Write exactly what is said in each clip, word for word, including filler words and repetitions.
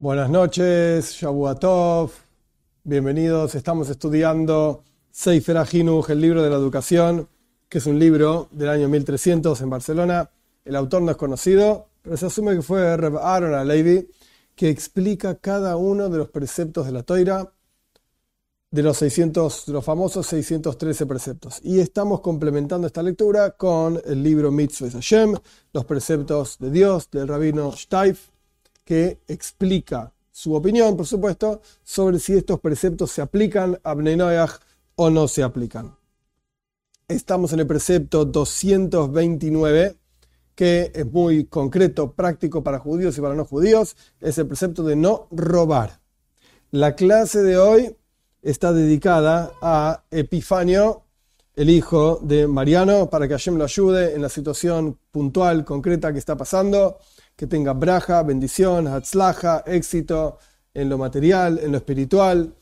Buenas noches, Shavua Tov, bienvenidos. Estamos estudiando Sefer HaChinuch, el libro de la educación, que es un libro del año mil trescientos en Barcelona. El autor no es conocido, pero se asume que fue Reb Aaron HaLevi, que explica cada uno de los preceptos de la Toira, de los, seiscientos, de los famosos seiscientos trece preceptos. Y estamos complementando esta lectura con el libro Mitzvot Hashem, los preceptos de Dios, del rabino Shteif, que explica su opinión, por supuesto, sobre si estos preceptos se aplican a Bnei Noach o no se aplican. Estamos en el precepto doscientos veintinueve, que es muy concreto, práctico para judíos y para no judíos. Es el precepto de no robar. La clase de hoy está dedicada a Epifanio, el hijo de Mariano, para que Hashem lo ayude en la situación puntual, concreta que está pasando, que tenga braja, bendición, hatzlaja, éxito en lo material, en lo espiritual,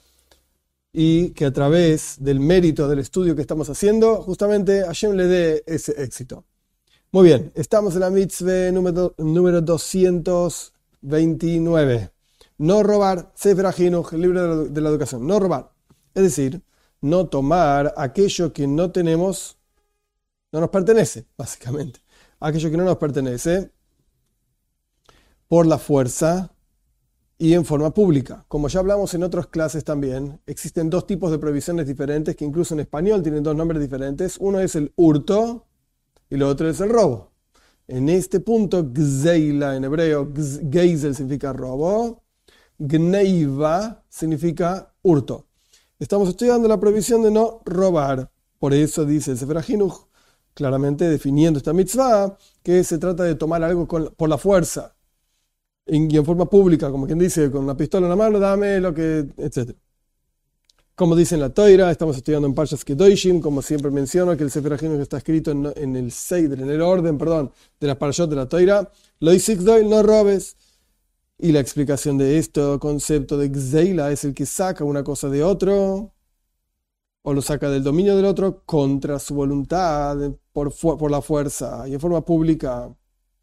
y que a través del mérito del estudio que estamos haciendo, justamente Hashem le dé ese éxito. Muy bien, estamos en la mitzvah número, número doscientos veintinueve. No robar, Sefer HaChinuch, el libro de la, de la educación. No robar. Es decir, no tomar aquello que no tenemos, no nos pertenece, básicamente. Aquello que no nos pertenece por la fuerza y en forma pública. Como ya hablamos en otras clases también, existen dos tipos de prohibiciones diferentes que incluso en español tienen dos nombres diferentes. Uno es el hurto y lo otro es el robo. En este punto, gzeila en hebreo, geizel significa robo, gneiva significa hurto. Estamos estudiando la prohibición de no robar. Por eso dice el Sefer HaChinuch, claramente definiendo esta mitzvah, que se trata de tomar algo con, por la fuerza y en forma pública, como quien dice, con una pistola en la mano, dame lo que, etcétera. Como dice en la Toira, estamos estudiando en Parshas Kedoshim, como siempre menciono, que el Sefer HaChinuch está escrito en, en el Seider, en el orden, perdón, de las Parashot de la Toira. Lo doy, no robes. Y la explicación de este concepto de Gzeila es el que saca una cosa de otro, o lo saca del dominio del otro contra su voluntad, por, por la fuerza y en forma pública.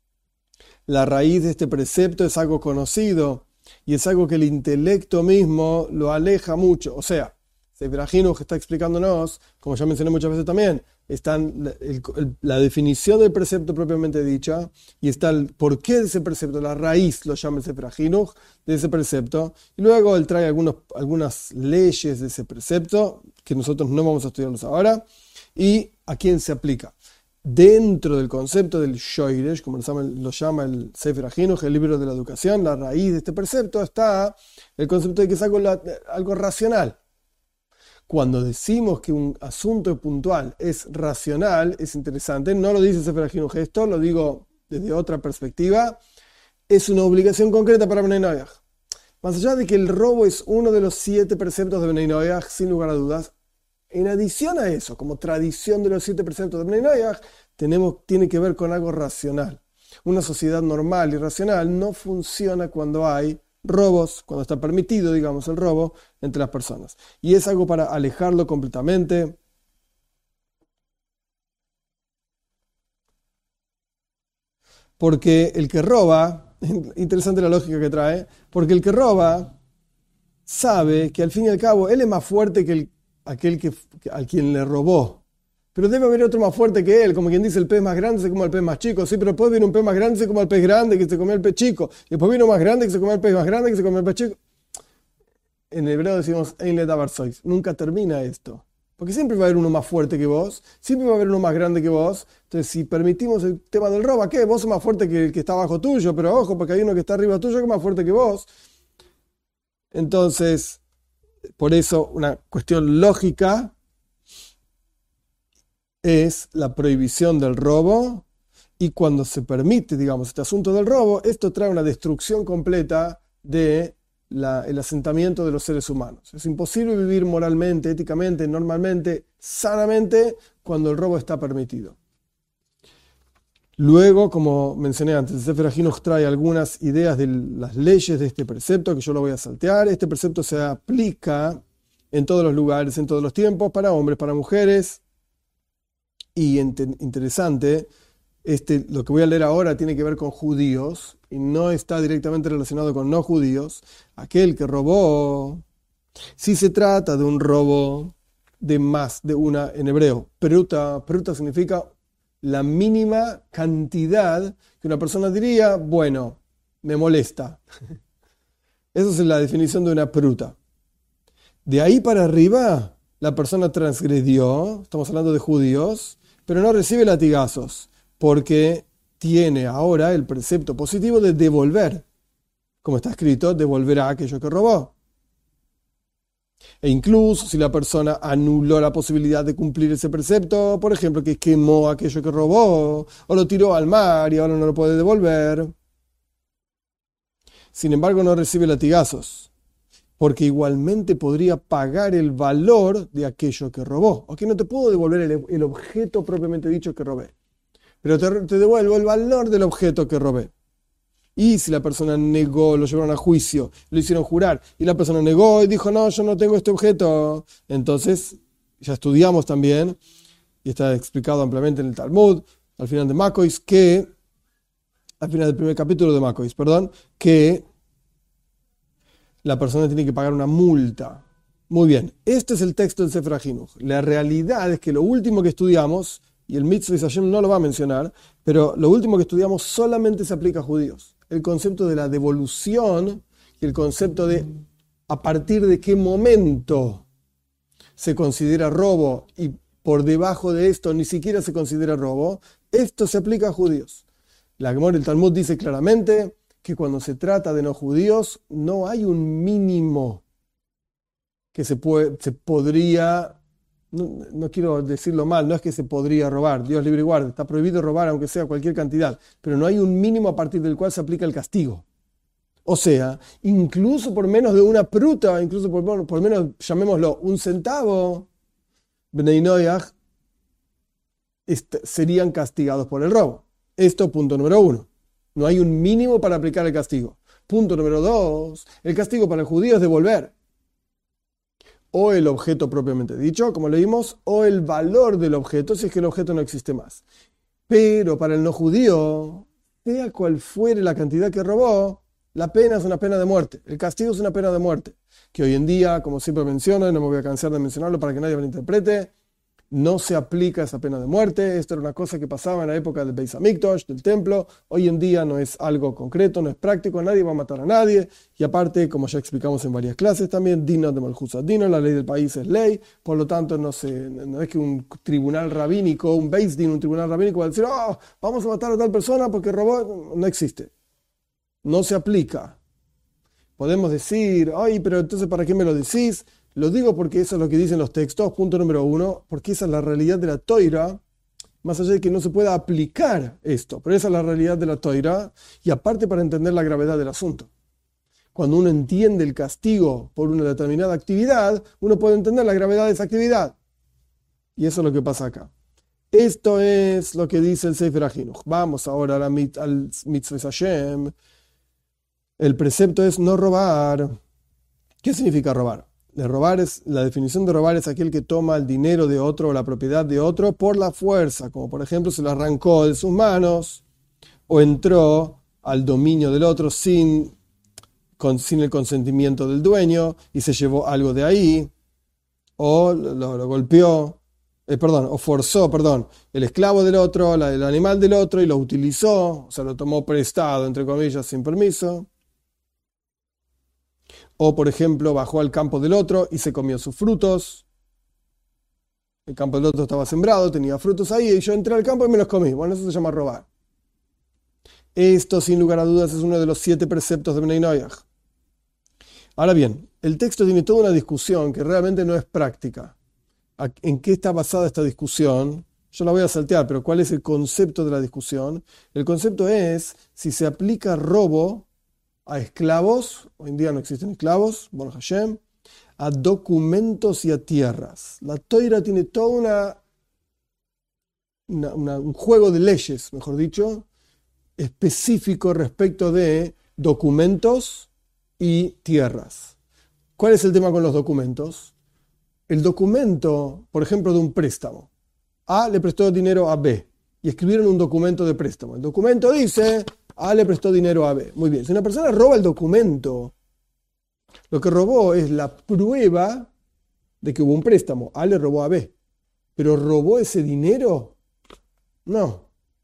La raíz de este precepto es algo conocido y es algo que el intelecto mismo lo aleja mucho. O sea, Sefer HaChinuch está explicándonos, como ya mencioné muchas veces también, está el, el, la definición del precepto propiamente dicha y está el porqué de ese precepto, la raíz lo llama el Sefer HaChinuch de ese precepto, y luego él trae algunos, algunas leyes de ese precepto que nosotros no vamos a estudiarlos ahora y a quién se aplica. Dentro del concepto del Shoiresh, como lo llama, lo llama el Sefer HaChinuch, el libro de la educación, la raíz de este precepto está el concepto de que es algo, algo racional. Cuando decimos que un asunto puntual es racional, es interesante, no lo dice el Sefer HaChinuch esto, lo digo desde otra perspectiva, es una obligación concreta para Bnei Noach. Más allá de que el robo es uno de los siete preceptos de Bnei Noach, sin lugar a dudas, en adición a eso, como tradición de los siete preceptos de Bnei Noach, tenemos, tiene que ver con algo racional. Una sociedad normal y racional no funciona cuando hay robos, cuando está permitido, digamos, el robo entre las personas. Y es algo para alejarlo completamente. Porque el que roba, interesante la lógica que trae, porque el que roba sabe que al fin y al cabo él es más fuerte que el aquel que, a quien le robó. Pero debe haber otro más fuerte que él, como quien dice, el pez más grande se come al pez más chico. Sí, pero después viene un pez más grande, se come al pez grande, que se come al pez chico. Y después viene uno más grande, que se come al pez más grande, que se come al pez chico. En hebreo decimos, Ein le davar sois. Nunca termina esto. Porque siempre va a haber uno más fuerte que vos, siempre va a haber uno más grande que vos. Entonces, si permitimos el tema del robo, ¿qué? Vos sos más fuerte que el que está abajo tuyo, pero ojo, porque hay uno que está arriba tuyo que es más fuerte que vos. Entonces, por eso, una cuestión lógica es la prohibición del robo, y cuando se permite, digamos, este asunto del robo, esto trae una destrucción completa del asentamiento de los seres humanos. Es imposible vivir moralmente, éticamente, normalmente, sanamente, cuando el robo está permitido. Luego, como mencioné antes, el Sefer HaChinuch trae algunas ideas de las leyes de este precepto, que yo lo voy a saltear. Este precepto se aplica en todos los lugares, en todos los tiempos, para hombres, para mujeres. Y interesante, Este, lo que voy a leer ahora tiene que ver con judíos y no está directamente relacionado con no judíos. Aquel que robó, si se trata de un robo de más de una en hebreo, pruta, pruta significa la mínima cantidad que una persona diría, bueno, me molesta. Esa es la definición de una pruta. De ahí para arriba, la persona transgredió, estamos hablando de judíos, pero no recibe latigazos, porque tiene ahora el precepto positivo de devolver. Como está escrito, devolverá aquello que robó. E incluso si la persona anuló la posibilidad de cumplir ese precepto, por ejemplo, que quemó aquello que robó, o lo tiró al mar y ahora no lo puede devolver, sin embargo no recibe latigazos, porque igualmente podría pagar el valor de aquello que robó. O que no te puedo devolver el, el objeto propiamente dicho que robé, pero te, te devuelvo el valor del objeto que robé. Y si la persona negó, lo llevaron a juicio, lo hicieron jurar, y la persona negó y dijo, no, yo no tengo este objeto, entonces ya estudiamos también, y está explicado ampliamente en el Talmud, al final de Makois, que, al final del primer capítulo de Makois, perdón, que la persona tiene que pagar una multa. Muy bien, este es el texto del Sefer HaChinuch. La realidad es que lo último que estudiamos, y el Mitzvah Hashem no lo va a mencionar, pero lo último que estudiamos solamente se aplica a judíos. El concepto de la devolución y el concepto de a partir de qué momento se considera robo y por debajo de esto ni siquiera se considera robo, esto se aplica a judíos. La Gemara del Talmud dice claramente que cuando se trata de no judíos no hay un mínimo que se, puede, se podría... No, no quiero decirlo mal, no es que se podría robar, Dios libre y guarde, está prohibido robar aunque sea cualquier cantidad, pero no hay un mínimo a partir del cual se aplica el castigo. O sea, incluso por menos de una pruta, incluso por, por menos, llamémoslo, un centavo, Bnei Noach serían castigados por el robo. Esto punto número uno. No hay un mínimo para aplicar el castigo. Punto número dos, el castigo para el judío es devolver o el objeto propiamente dicho, como leímos, o el valor del objeto, si es que el objeto no existe más. Pero para el no judío, sea cual fuere la cantidad que robó, la pena es una pena de muerte, el castigo es una pena de muerte, que hoy en día, como siempre menciono, y no me voy a cansar de mencionarlo para que nadie malinterprete, no se aplica esa pena de muerte. Esto era una cosa que pasaba en la época del Beis Hamikdash, del templo. Hoy en día no es algo concreto, no es práctico, nadie va a matar a nadie. Y aparte, como ya explicamos en varias clases también, Dino de Malchus Dino, la ley del país es ley. Por lo tanto, no, se, no es que un tribunal rabínico, un Beis Din, un tribunal rabínico va a decir, oh, vamos a matar a tal persona porque robó. No existe. No se aplica. Podemos decir, ay, pero entonces ¿para qué me lo decís? Lo digo porque eso es lo que dicen los textos, punto número uno, porque esa es la realidad de la Toira, más allá de que no se pueda aplicar esto, pero esa es la realidad de la Toira, y aparte para entender la gravedad del asunto. Cuando uno entiende el castigo por una determinada actividad, uno puede entender la gravedad de esa actividad. Y eso es lo que pasa acá. Esto es lo que dice el Sefer HaChinuch. Vamos ahora a la mit, al Mitzvah Hashem. El precepto es no robar. ¿Qué significa robar? De robar es, la definición de robar es aquel que toma el dinero de otro o la propiedad de otro por la fuerza, como por ejemplo se lo arrancó de sus manos o entró al dominio del otro sin, con, sin el consentimiento del dueño y se llevó algo de ahí, o lo, lo golpeó, eh, perdón, o forzó, perdón, el esclavo del otro, la, el animal del otro y lo utilizó, o sea, lo tomó prestado, entre comillas, sin permiso. O, por ejemplo, bajó al campo del otro y se comió sus frutos. El campo del otro estaba sembrado, tenía frutos ahí, y yo entré al campo y me los comí. Bueno, eso se llama robar. Esto, sin lugar a dudas, es uno de los siete preceptos de Bnei Noach. Ahora bien, el texto tiene toda una discusión que realmente no es práctica. ¿En qué está basada esta discusión? Yo la voy a saltear, pero ¿cuál es el concepto de la discusión? El concepto es si se aplica robo a esclavos, hoy en día no existen esclavos, Baruch Hashem, a documentos y a tierras. La Toira tiene todo una, una, una, un juego de leyes, mejor dicho, específico respecto de documentos y tierras. ¿Cuál es el tema con los documentos? El documento, por ejemplo, de un préstamo. A le prestó dinero a B y y escribieron un documento de préstamo. El documento dice, A le prestó dinero a B. Muy bien, si una persona roba el documento, lo que robó es la prueba de que hubo un préstamo. A le robó a B. ¿Pero robó ese dinero? No.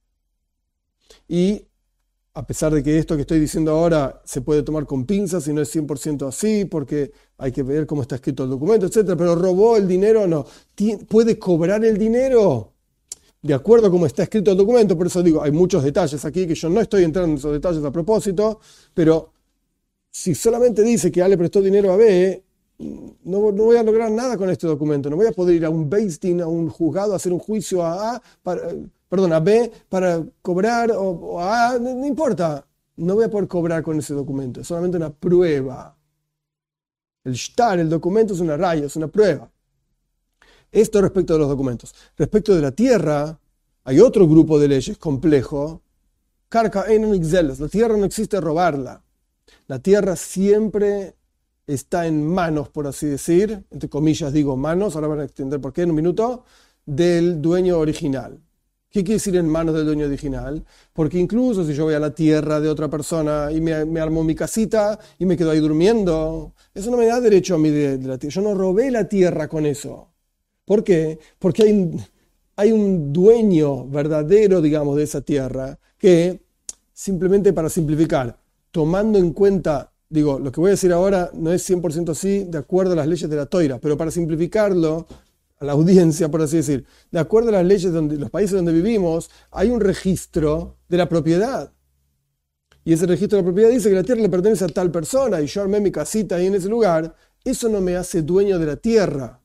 Y a pesar de que esto que estoy diciendo ahora se puede tomar con pinzas y no es cien por ciento así, porque hay que ver cómo está escrito el documento, etcétera, pero robó el dinero, no. ¿Puede cobrar el dinero? De acuerdo a cómo está escrito el documento, por eso digo, hay muchos detalles aquí que yo no estoy entrando en esos detalles a propósito, pero si solamente dice que A le prestó dinero a B, no, no voy a lograr nada con este documento. No voy a poder ir a un Beis Din, a un juzgado, a hacer un juicio a A, para, perdón, a B para cobrar, o, o a A, no, no importa. No voy a poder cobrar con ese documento. Es solamente una prueba. El shtar, el documento, es una raya, es una prueba. Esto respecto de los documentos. Respecto de la tierra, hay otro grupo de leyes complejo. Karka ein nigzeles. La tierra no existe robarla. La tierra siempre está en manos, por así decir, entre comillas digo manos, ahora van a entender por qué en un minuto, del dueño original. ¿Qué quiere decir en manos del dueño original? Porque incluso si yo voy a la tierra de otra persona y me, me armo mi casita y me quedo ahí durmiendo, eso no me da derecho a mí de, de la tierra. Yo no robé la tierra con eso. ¿Por qué? Porque hay, hay un dueño verdadero, digamos, de esa tierra que, simplemente para simplificar, tomando en cuenta, digo, lo que voy a decir ahora no es cien por ciento así de acuerdo a las leyes de la Toira, pero para simplificarlo a la audiencia, por así decir, de acuerdo a las leyes de los países donde vivimos, hay un registro de la propiedad. Y ese registro de la propiedad dice que la tierra le pertenece a tal persona y yo armé mi casita ahí en ese lugar. Eso no me hace dueño de la tierra.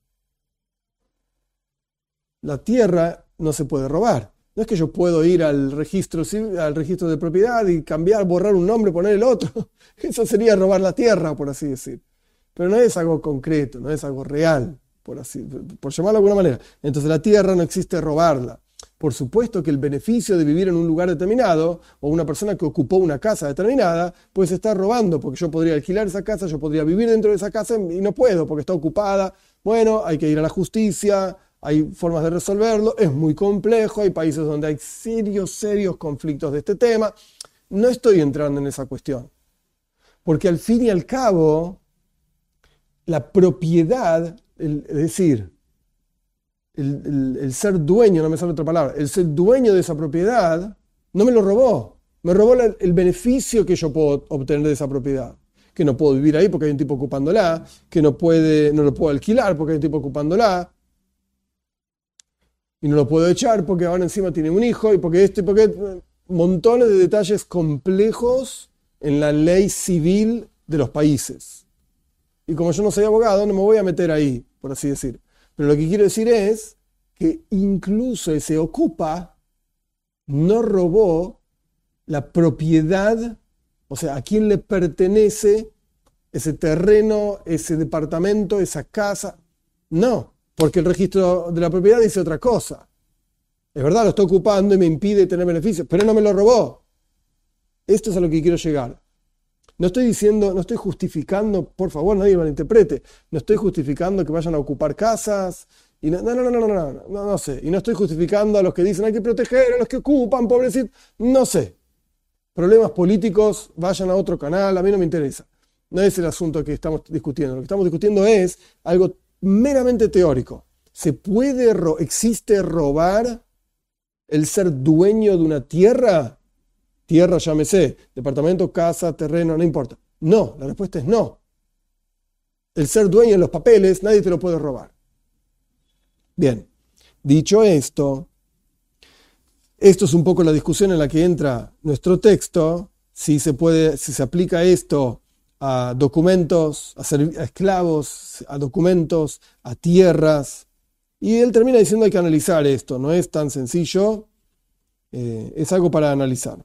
La tierra no se puede robar. No es que yo puedo ir al registro, al registro de propiedad y cambiar, borrar un nombre, poner el otro. Eso sería robar la tierra, por así decir. Pero no es algo concreto, no es algo real, por así, por llamarlo de alguna manera. Entonces la tierra no existe robarla. Por supuesto que el beneficio de vivir en un lugar determinado, o una persona que ocupó una casa determinada, pues está robando, porque yo podría alquilar esa casa, yo podría vivir dentro de esa casa y no puedo, porque está ocupada. Bueno, hay que ir a la justicia. Hay formas de resolverlo, es muy complejo, hay países donde hay serios, serios conflictos de este tema. No estoy entrando en esa cuestión, porque al fin y al cabo, la propiedad, el, es decir, el, el, el ser dueño, no me sale otra palabra, el ser dueño de esa propiedad, no me lo robó, me robó la, el beneficio que yo puedo obtener de esa propiedad. Que no puedo vivir ahí porque hay un tipo ocupándola, que no, puede, no lo puedo alquilar porque hay un tipo ocupándola, y no lo puedo echar porque ahora encima tiene un hijo y porque esto y porque montones de detalles complejos en la ley civil de los países. Y como yo no soy abogado, no me voy a meter ahí, por así decir. Pero lo que quiero decir es que incluso ese ocupa no robó la propiedad, o sea, a quién le pertenece ese terreno, ese departamento, esa casa. No. Porque el registro de la propiedad dice otra cosa. Es verdad, lo está ocupando y me impide tener beneficios, pero no me lo robó. Esto es a lo que quiero llegar. No estoy diciendo, no estoy justificando, por favor, nadie me malinterprete, no estoy justificando que vayan a ocupar casas, y no, no, no, no, no, no, no, no, no sé. Y no estoy justificando a los que dicen hay que proteger a los que ocupan, pobrecitos, no sé. Problemas políticos, vayan a otro canal, a mí no me interesa. No es el asunto que estamos discutiendo. Lo que estamos discutiendo es algo meramente teórico. ¿Se puede, ro- existe robar el ser dueño de una tierra? Tierra, llámese, departamento, casa, terreno, no importa. No, la respuesta es no. El ser dueño de los papeles, nadie te lo puede robar. Bien, dicho esto, esto es un poco la discusión en la que entra nuestro texto, si se puede, si se aplica esto a documentos, a, serv- a esclavos, a documentos, a tierras. Y él termina diciendo hay que analizar esto, no es tan sencillo, eh, es algo para analizar.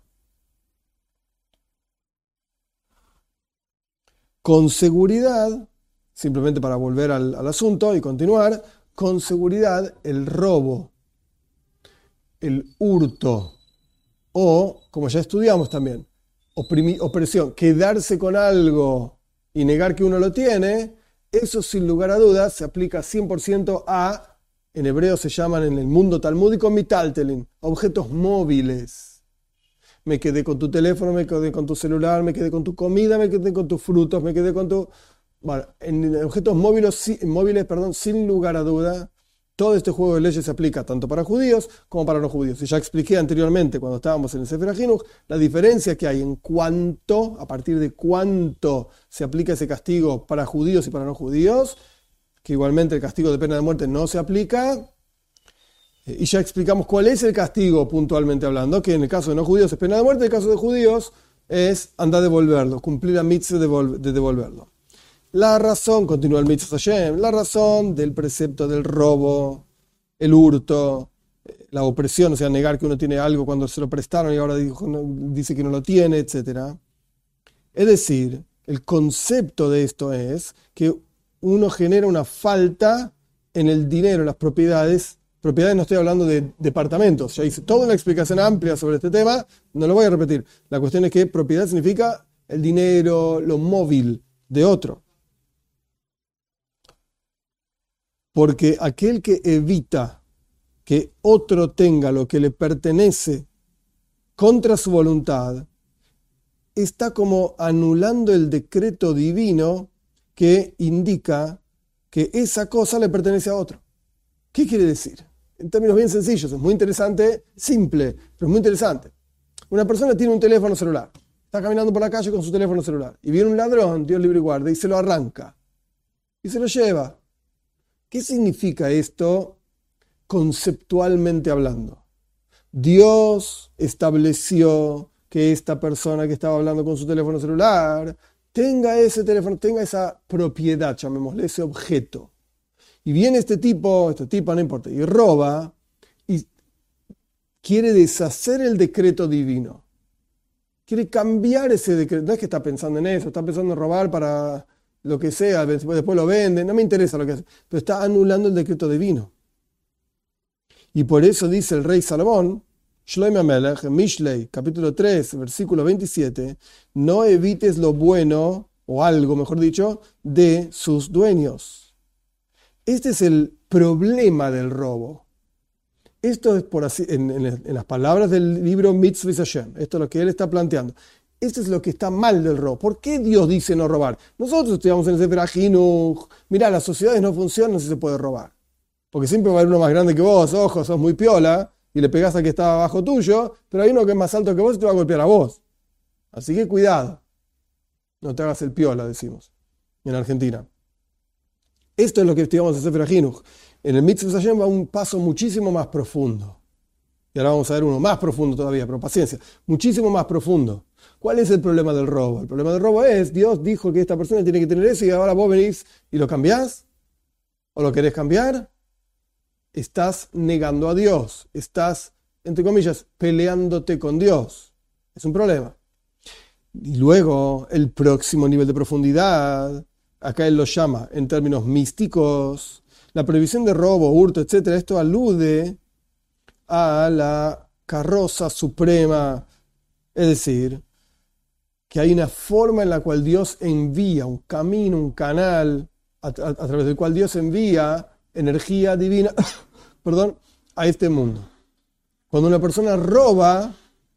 Con seguridad, simplemente para volver al, al asunto y continuar, con seguridad el robo, el hurto o, como ya estudiamos también, Oprimi- opresión, quedarse con algo y negar que uno lo tiene, eso sin lugar a dudas se aplica cien por ciento a en hebreo se llaman en el mundo talmúdico mitaltelin, objetos móviles. Me quedé con tu teléfono, me quedé con tu celular, me quedé con tu comida, me quedé con tus frutos, me quedé con tu... Bueno, en objetos móviles, móviles perdón, sin lugar a duda, todo este juego de leyes se aplica tanto para judíos como para no judíos. Y ya expliqué anteriormente, cuando estábamos en el Sefer HaJinuch, la diferencia que hay en cuánto, a partir de cuánto se aplica ese castigo para judíos y para no judíos, que igualmente el castigo de pena de muerte no se aplica. Y ya explicamos cuál es el castigo puntualmente hablando, que en el caso de no judíos es pena de muerte, en el caso de judíos es andar a devolverlo, cumplir la mitzvah de devolverlo. La razón, continúa el Mitzvah Hashem, la razón del precepto del robo, el hurto, la opresión, o sea, negar que uno tiene algo cuando se lo prestaron y ahora dijo, no, dice que no lo tiene, etcétera. Es decir, el concepto de esto es que uno genera una falta en el dinero, en las propiedades. Propiedades no estoy hablando de departamentos, ya hice toda una explicación amplia sobre este tema, no lo voy a repetir. La cuestión es que propiedad significa el dinero, lo móvil de otro. Porque aquel que evita que otro tenga lo que le pertenece contra su voluntad, está como anulando el decreto divino que indica que esa cosa le pertenece a otro. ¿Qué quiere decir? En términos bien sencillos, es muy interesante, simple, pero es muy interesante. Una persona tiene un teléfono celular, está caminando por la calle con su teléfono celular, y viene un ladrón, Dios libre y guarde, y se lo arranca, y se lo lleva. ¿Qué significa esto conceptualmente hablando? Dios estableció que esta persona que estaba hablando con su teléfono celular tenga ese teléfono, tenga esa propiedad, llamémosle, ese objeto. Y viene este tipo, este tipo no importa, y roba y quiere deshacer el decreto divino. Quiere cambiar ese decreto. No es que está pensando en eso, está pensando en robar para lo que sea, después, después lo vende, no me interesa lo que hace, pero está anulando el decreto divino. Y por eso dice el rey Salomón, Shlomo Amelech, en Mishlei, capítulo tres, versículo veintisiete, no evites lo bueno, o algo mejor dicho, de sus dueños. Este es el problema del robo. Esto es por así, en, en, en las palabras del libro Mitzvah Hashem, esto es lo que él está planteando. Esto es lo que está mal del robo. ¿Por qué Dios dice no robar? Nosotros estudiamos en el Sefer HaJinuch. Mirá, las sociedades no funcionan si se puede robar. Porque siempre va a haber uno más grande que vos, ojo, sos muy piola, y le pegás al que está abajo tuyo, pero hay uno que es más alto que vos y te va a golpear a vos. Así que cuidado. No te hagas el piola, decimos, en Argentina. Esto es lo que estudiamos en el Sefer HaJinuch. En el Mitzvah Hashem va un paso muchísimo más profundo. Y ahora vamos a ver uno más profundo todavía, pero paciencia, muchísimo más profundo. ¿Cuál es el problema del robo? El problema del robo es, Dios dijo que esta persona tiene que tener eso y ahora vos venís y lo cambiás. ¿O lo querés cambiar? Estás negando a Dios. Estás, entre comillas, peleándote con Dios. Es un problema. Y luego, el próximo nivel de profundidad, acá él lo llama en términos místicos, la prohibición de robo, hurto, etcétera. Esto alude a la carroza suprema, es decir, que hay una forma en la cual Dios envía un camino, un canal, a, a, a través del cual Dios envía energía divina perdón, a este mundo. Cuando una persona roba,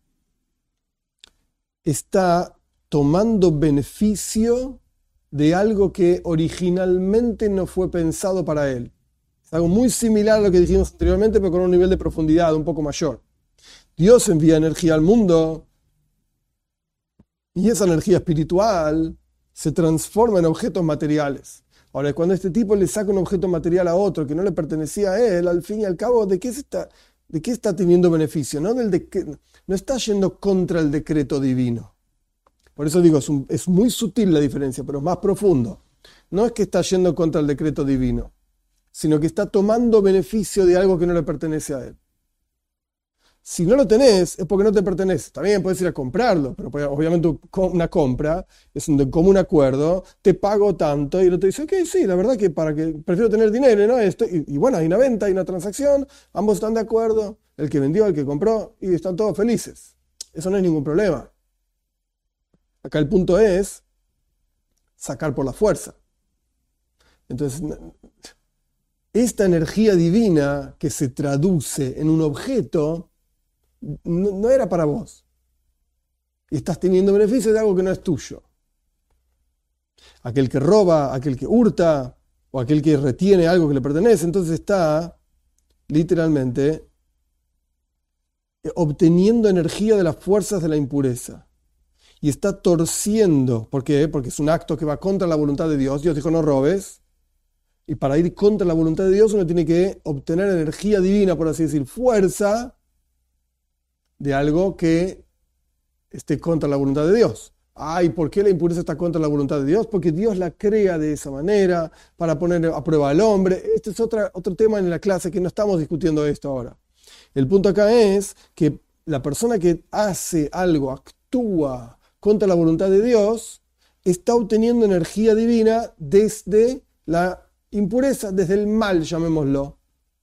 está tomando beneficio de algo que originalmente no fue pensado para él. Es algo muy similar a lo que dijimos anteriormente, pero con un nivel de profundidad un poco mayor. Dios envía energía al mundo y esa energía espiritual se transforma en objetos materiales. Ahora, cuando este tipo le saca un objeto material a otro que no le pertenecía a él, al fin y al cabo, ¿de qué, se está, de qué está teniendo beneficio? No, del de, no está yendo contra el decreto divino. Por eso digo, es, un, es muy sutil la diferencia, pero es más profundo. No es que está yendo contra el decreto divino, sino que está tomando beneficio de algo que no le pertenece a él. Si no lo tenés, es porque no te pertenece. También puedes ir a comprarlo, pero obviamente una compra es un de común acuerdo, te pago tanto, y el otro dice, ok, sí, la verdad que para que prefiero tener dinero, ¿no? Esto, y, y bueno, hay una venta, hay una transacción, ambos están de acuerdo, el que vendió, el que compró, y están todos felices. Eso no es ningún problema. Acá el punto es sacar por la fuerza. Entonces, esta energía divina que se traduce en un objeto no, no era para vos. Y estás teniendo beneficio de algo que no es tuyo. Aquel que roba, aquel que hurta, o aquel que retiene algo que le pertenece, entonces está literalmente obteniendo energía de las fuerzas de la impureza. Y está torciendo. ¿Por qué? Porque es un acto que va contra la voluntad de Dios. Dios dijo no robes. Y para ir contra la voluntad de Dios uno tiene que obtener energía divina, por así decir, fuerza de algo que esté contra la voluntad de Dios. Ay, ¿por qué la impureza está contra la voluntad de Dios? Porque Dios la crea de esa manera para poner a prueba al hombre. Este es otra, otro tema en la clase que no estamos discutiendo esto ahora. El punto acá es que la persona que hace algo, actúa contra la voluntad de Dios, está obteniendo energía divina desde la impureza, desde el mal, llamémoslo.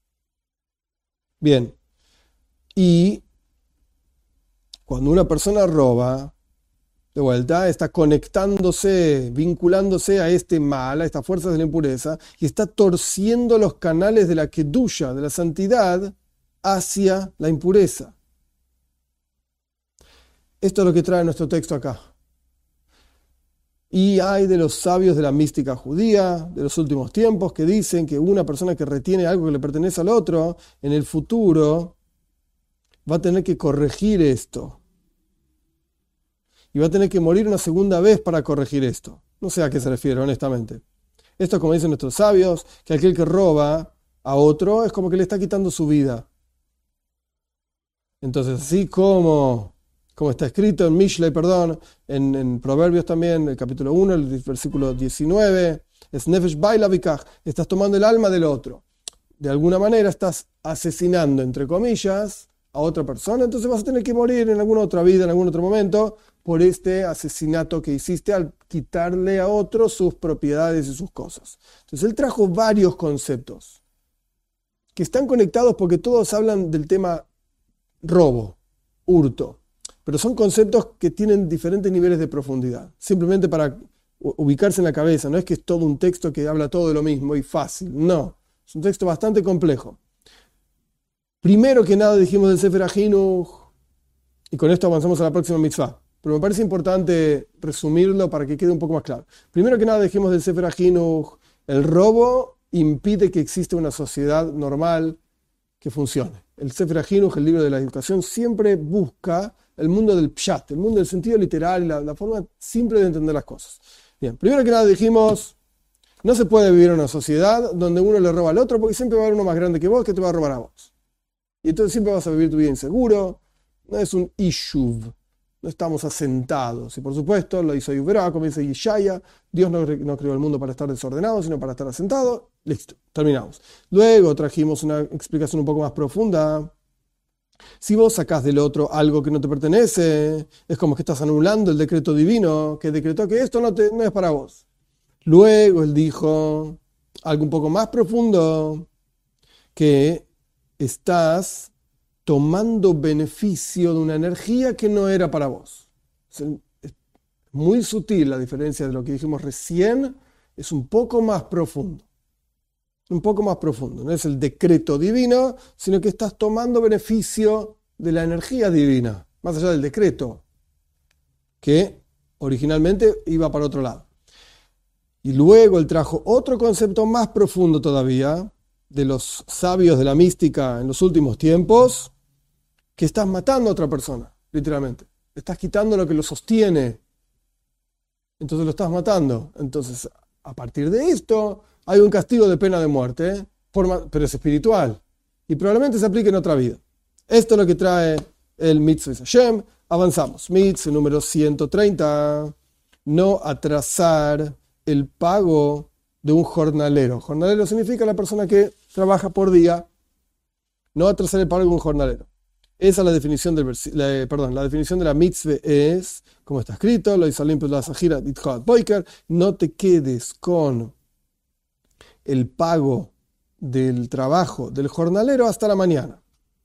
Bien. Y cuando una persona roba, de vuelta, está conectándose, vinculándose a este mal, a estas fuerzas de la impureza, y está torciendo los canales de la kedusha, de la santidad, hacia la impureza. Esto es lo que trae nuestro texto acá. Y hay de los sabios de la mística judía, de los últimos tiempos, que dicen que una persona que retiene algo que le pertenece al otro, en el futuro va a tener que corregir esto. Y va a tener que morir una segunda vez para corregir esto. No sé a qué se refiere, honestamente. Esto es como dicen nuestros sabios, que aquel que roba a otro es como que le está quitando su vida. Entonces, así como, como está escrito en Mishlei, perdón, en, en Proverbios también, el capítulo uno, el versículo diecinueve, es Nefesh Baila Vikach, estás tomando el alma del otro. De alguna manera estás asesinando, entre comillas, a otra persona, entonces vas a tener que morir en alguna otra vida, en algún otro momento, por este asesinato que hiciste al quitarle a otro sus propiedades y sus cosas. Entonces él trajo varios conceptos que están conectados porque todos hablan del tema robo, hurto, pero son conceptos que tienen diferentes niveles de profundidad, simplemente para ubicarse en la cabeza. No es que es todo un texto que habla todo de lo mismo y fácil, no, es un texto bastante complejo. Primero que nada dijimos del Sefer HaChinuch, y con esto avanzamos a la próxima mitzvah, pero me parece importante resumirlo para que quede un poco más claro. Primero que nada dijimos del Sefer HaChinuch, el robo impide que exista una sociedad normal que funcione. El Sefer HaChinuch, el libro de la educación, siempre busca el mundo del pshat, el mundo del sentido literal y la, la forma simple de entender las cosas. Bien, primero que nada dijimos, no se puede vivir en una sociedad donde uno le roba al otro porque siempre va a haber uno más grande que vos que te va a robar a vos. Y entonces siempre vas a vivir tu vida inseguro, no es un ishuv, no estamos asentados. Y por supuesto, lo hizo Yuberá, como dice Yeshaya, Dios no, no creó el mundo para estar desordenado, sino para estar asentado. Listo, terminamos. Luego trajimos una explicación un poco más profunda. Si vos sacás del otro algo que no te pertenece, es como que estás anulando el decreto divino que decretó que esto no, te, no es para vos. Luego él dijo algo un poco más profundo, que estás tomando beneficio de una energía que no era para vos. Es muy sutil la diferencia de lo que dijimos recién, es un poco más profundo. Un poco más profundo. No es el decreto divino, sino que estás tomando beneficio de la energía divina, más allá del decreto, que originalmente iba para otro lado. Y luego él trajo otro concepto más profundo todavía, de los sabios de la mística en los últimos tiempos, que estás matando a otra persona, literalmente. Le estás quitando lo que lo sostiene. Entonces lo estás matando. Entonces, a partir de esto, hay un castigo de pena de muerte, ¿eh? Por, pero es espiritual. Y probablemente se aplique en otra vida. Esto es lo que trae el Mitzvah Hashem. Avanzamos. Mitzvah número ciento treinta. No atrasar el pago de un jornalero. Jornalero significa la persona que trabaja por día. No atrasar el pago de un jornalero. Esa es la definición del versi- la, perdón, la definición de la mitzvah es, como está escrito, lo hizo limpio la sajira ditchat boiker, no te quedes con el pago del trabajo del jornalero hasta la mañana.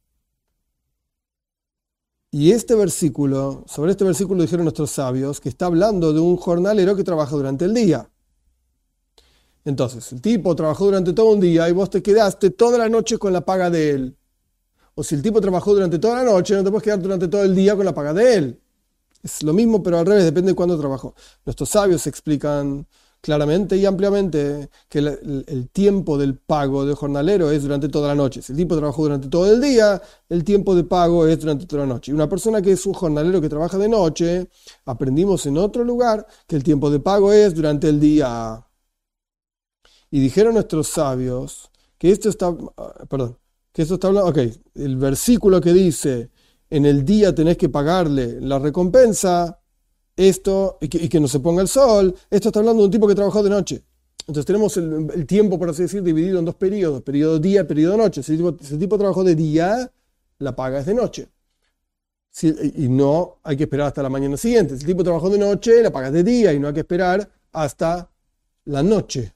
Y este versículo, sobre este versículo dijeron nuestros sabios, que está hablando de un jornalero que trabaja durante el día. Entonces, el tipo trabajó durante todo un día y vos te quedaste toda la noche con la paga de él. O si el tipo trabajó durante toda la noche, no te puedes quedar durante todo el día con la paga de él. Es lo mismo, pero al revés, depende de cuándo trabajó. Nuestros sabios explican claramente y ampliamente que el, el, el tiempo del pago del jornalero es durante toda la noche. Si el tipo trabajó durante todo el día, el tiempo de pago es durante toda la noche. Y una persona que es un jornalero que trabaja de noche, aprendimos en otro lugar que el tiempo de pago es durante el día. Y dijeron nuestros sabios que esto está, perdón, que esto está hablando, ok, el versículo que dice, en el día tenés que pagarle la recompensa, esto, y que, y que no se ponga el sol, esto está hablando de un tipo que trabajó de noche. Entonces tenemos el, el tiempo, por así decir, dividido en dos periodos, periodo día, periodo noche. Si el tipo, si el tipo trabajó de día, la paga es de noche. Si, y no hay que esperar hasta la mañana siguiente. Si el tipo trabajó de noche, la paga es de día y no hay que esperar hasta la noche.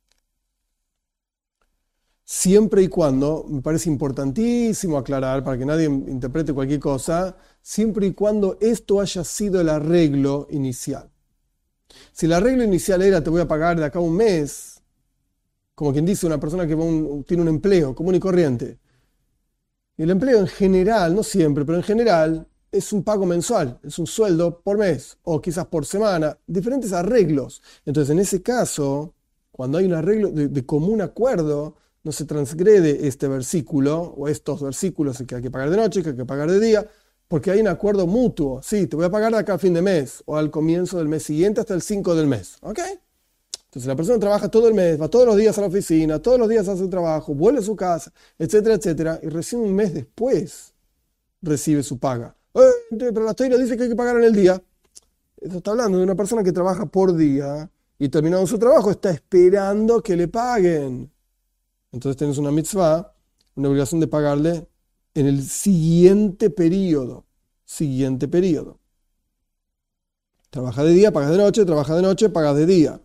Siempre y cuando, me parece importantísimo aclarar para que nadie interprete cualquier cosa, siempre y cuando esto haya sido el arreglo inicial. Si el arreglo inicial era te voy a pagar de acá a un mes, como quien dice una persona que va un, tiene un empleo común y corriente, y el empleo en general, no siempre, pero en general, es un pago mensual, es un sueldo por mes o quizás por semana, diferentes arreglos. Entonces en ese caso, cuando hay un arreglo de, de común acuerdo, no se transgrede este versículo o estos versículos que hay que pagar de noche, que hay que pagar de día, porque hay un acuerdo mutuo. Sí, te voy a pagar de acá a fin de mes o al comienzo del mes siguiente hasta el cinco del mes. ¿Ok? Entonces la persona trabaja todo el mes, va todos los días a la oficina, todos los días hace su trabajo, vuelve a su casa, etcétera, etcétera, y recién un mes después recibe su paga. Eh, pero la Torá dice que hay que pagar en el día. Esto está hablando de una persona que trabaja por día y terminado su trabajo está esperando que le paguen. Entonces tienes una mitzvah, una obligación de pagarle en el siguiente periodo. Siguiente periodo. Trabaja de día, pagas de noche, trabaja de noche, pagas de día.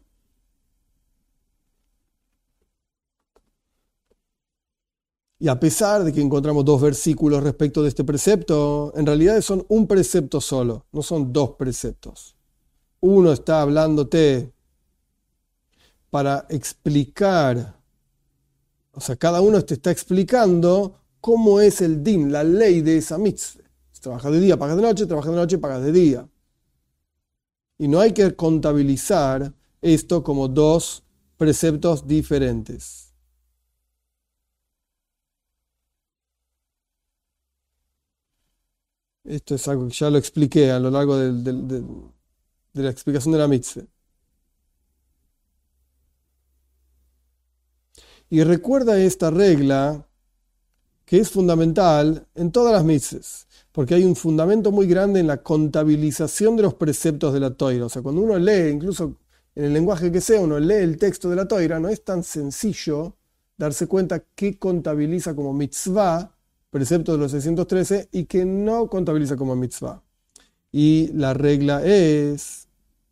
Y a pesar de que encontramos dos versículos respecto de este precepto, en realidad son un precepto solo, no son dos preceptos. Uno está hablándote para explicar. O sea, cada uno te está explicando cómo es el din, la ley de esa mitzvah. Si trabajas de día, pagas de noche, trabajas de noche, pagas de día. Y no hay que contabilizar esto como dos preceptos diferentes. Esto es algo que ya lo expliqué a lo largo de, de, de, de la explicación de la mitzvah. Y recuerda esta regla que es fundamental en todas las mitzvahs, porque hay un fundamento muy grande en la contabilización de los preceptos de la Toira. O sea, cuando uno lee, incluso en el lenguaje que sea, uno lee el texto de la Toira, no es tan sencillo darse cuenta qué contabiliza como mitzvah, precepto de los seiscientos trece, y que no contabiliza como mitzvah. Y la regla es,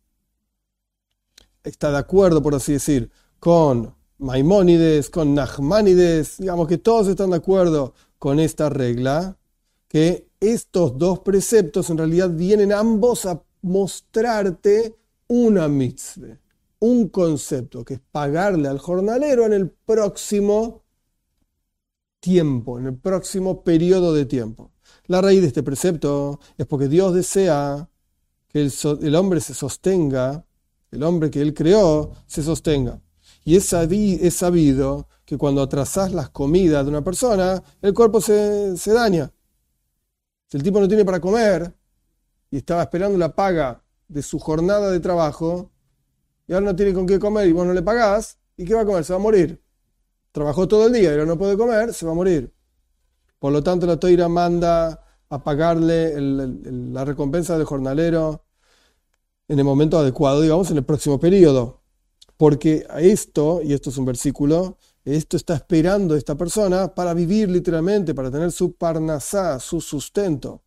está de acuerdo, por así decir, con Maimónides, con Nachmanides, digamos que todos están de acuerdo con esta regla, que estos dos preceptos en realidad vienen ambos a mostrarte una mitzvah, un concepto, que es pagarle al jornalero en el próximo tiempo, en el próximo periodo de tiempo. La raíz de este precepto es porque Dios desea que el, so- el hombre se sostenga, el hombre que Él creó se sostenga. Y es sabido, es sabido que cuando atrasás las comidas de una persona, el cuerpo se, se daña. Si el tipo no tiene para comer y estaba esperando la paga de su jornada de trabajo, y ahora no tiene con qué comer y vos no le pagás, ¿y qué va a comer? Se va a morir. Trabajó todo el día y ahora no puede comer, se va a morir. Por lo tanto, la Toira manda a pagarle el, el, la recompensa del jornalero en el momento adecuado, digamos, en el próximo periodo. Porque a esto, y esto es un versículo, esto está esperando esta persona para vivir literalmente, para tener su parnasá, su sustento.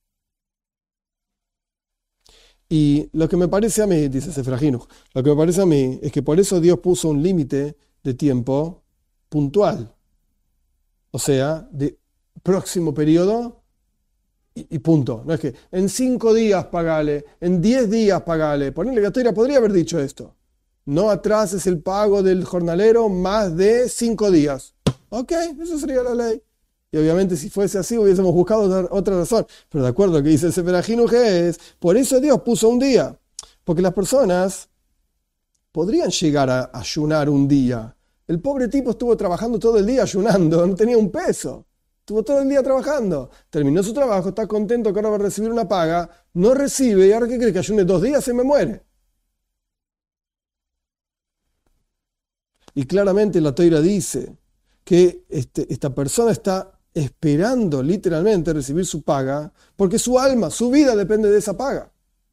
Y lo que me parece a mí, dice Sefer HaChinuch, lo que me parece a mí es que por eso Dios puso un límite de tiempo puntual. O sea, de próximo periodo y, y punto. No es que en cinco días pagale, en diez días pagale. Ponele que la Torá podría haber dicho esto. no atrases el pago del jornalero más de cinco días. Ok, eso sería la ley. Y obviamente si fuese así hubiésemos buscado otra, otra razón. Pero de acuerdo a lo que dice el Sefer HaChinuch es, por eso Dios puso un día. Porque las personas podrían llegar a ayunar un día. El pobre tipo estuvo trabajando todo el día ayunando, no tenía un peso. Estuvo todo el día trabajando. Terminó su trabajo, está contento que ahora va a recibir una paga. No recibe y ahora ¿qué cree? Que ayune dos días y me muere. Y claramente la Toira dice que este, esta persona está esperando literalmente recibir su paga porque su alma, su vida depende de esa paga.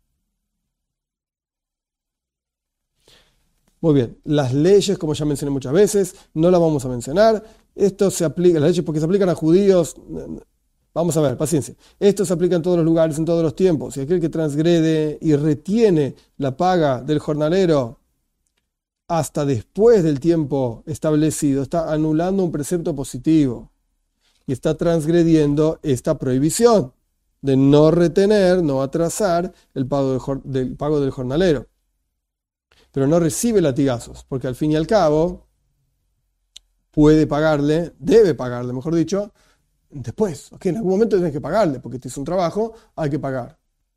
Muy bien, las leyes, como ya mencioné muchas veces, no las vamos a mencionar. Esto se aplica, las leyes porque se aplican a judíos. Vamos a ver, paciencia. Esto se aplica en todos los lugares, en todos los tiempos. Y aquel que transgrede y retiene la paga del jornalero hasta después del tiempo establecido, está anulando un precepto positivo y está transgrediendo esta prohibición de no retener, no atrasar el pago del, del pago del jornalero. Pero no recibe latigazos, porque al fin y al cabo puede pagarle, debe pagarle, mejor dicho, después. Okay, en algún momento tienes que pagarle, porque este es un trabajo, hay que pagar.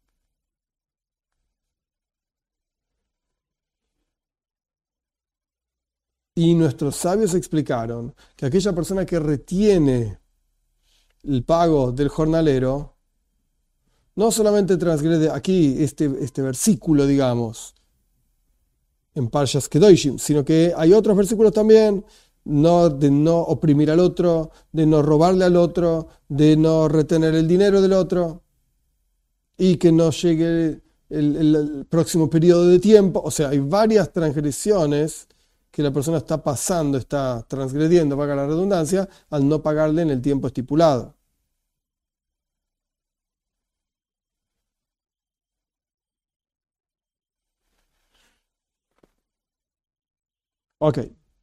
Y nuestros sabios explicaron que aquella persona que retiene el pago del jornalero, no solamente transgrede aquí este, este versículo, digamos, en Parshas Kedoshim, sino que hay otros versículos también, no, de no oprimir al otro, de no robarle al otro, de no retener el dinero del otro, y que no llegue el, el, el próximo periodo de tiempo. O sea, hay varias transgresiones que la persona está pasando, está transgrediendo, valga la redundancia, al no pagarle en el tiempo estipulado. Ok.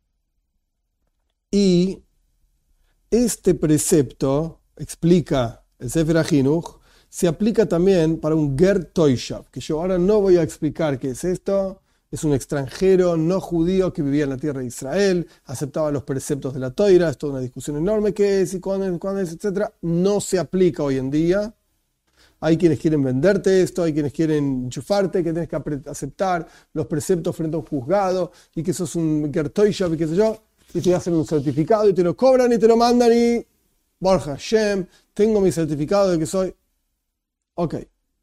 Y este precepto, explica el Sefer HaChinuch, se aplica también para un Ger Toishav, que yo ahora no voy a explicar qué es esto. Es un extranjero no judío que vivía en la tierra de Israel, aceptaba los preceptos de la Toira, es toda una discusión enorme, qué es y cuándo es, cuándo es, etcétera. No se aplica hoy en día. Hay quienes quieren venderte esto, hay quienes quieren enchufarte, que tienes que aceptar los preceptos frente a un juzgado y que sos un Ger Toishav y qué sé yo, y te hacen un certificado y te lo cobran y te lo mandan y Baruch Hashem, tengo mi certificado de que soy. Ok.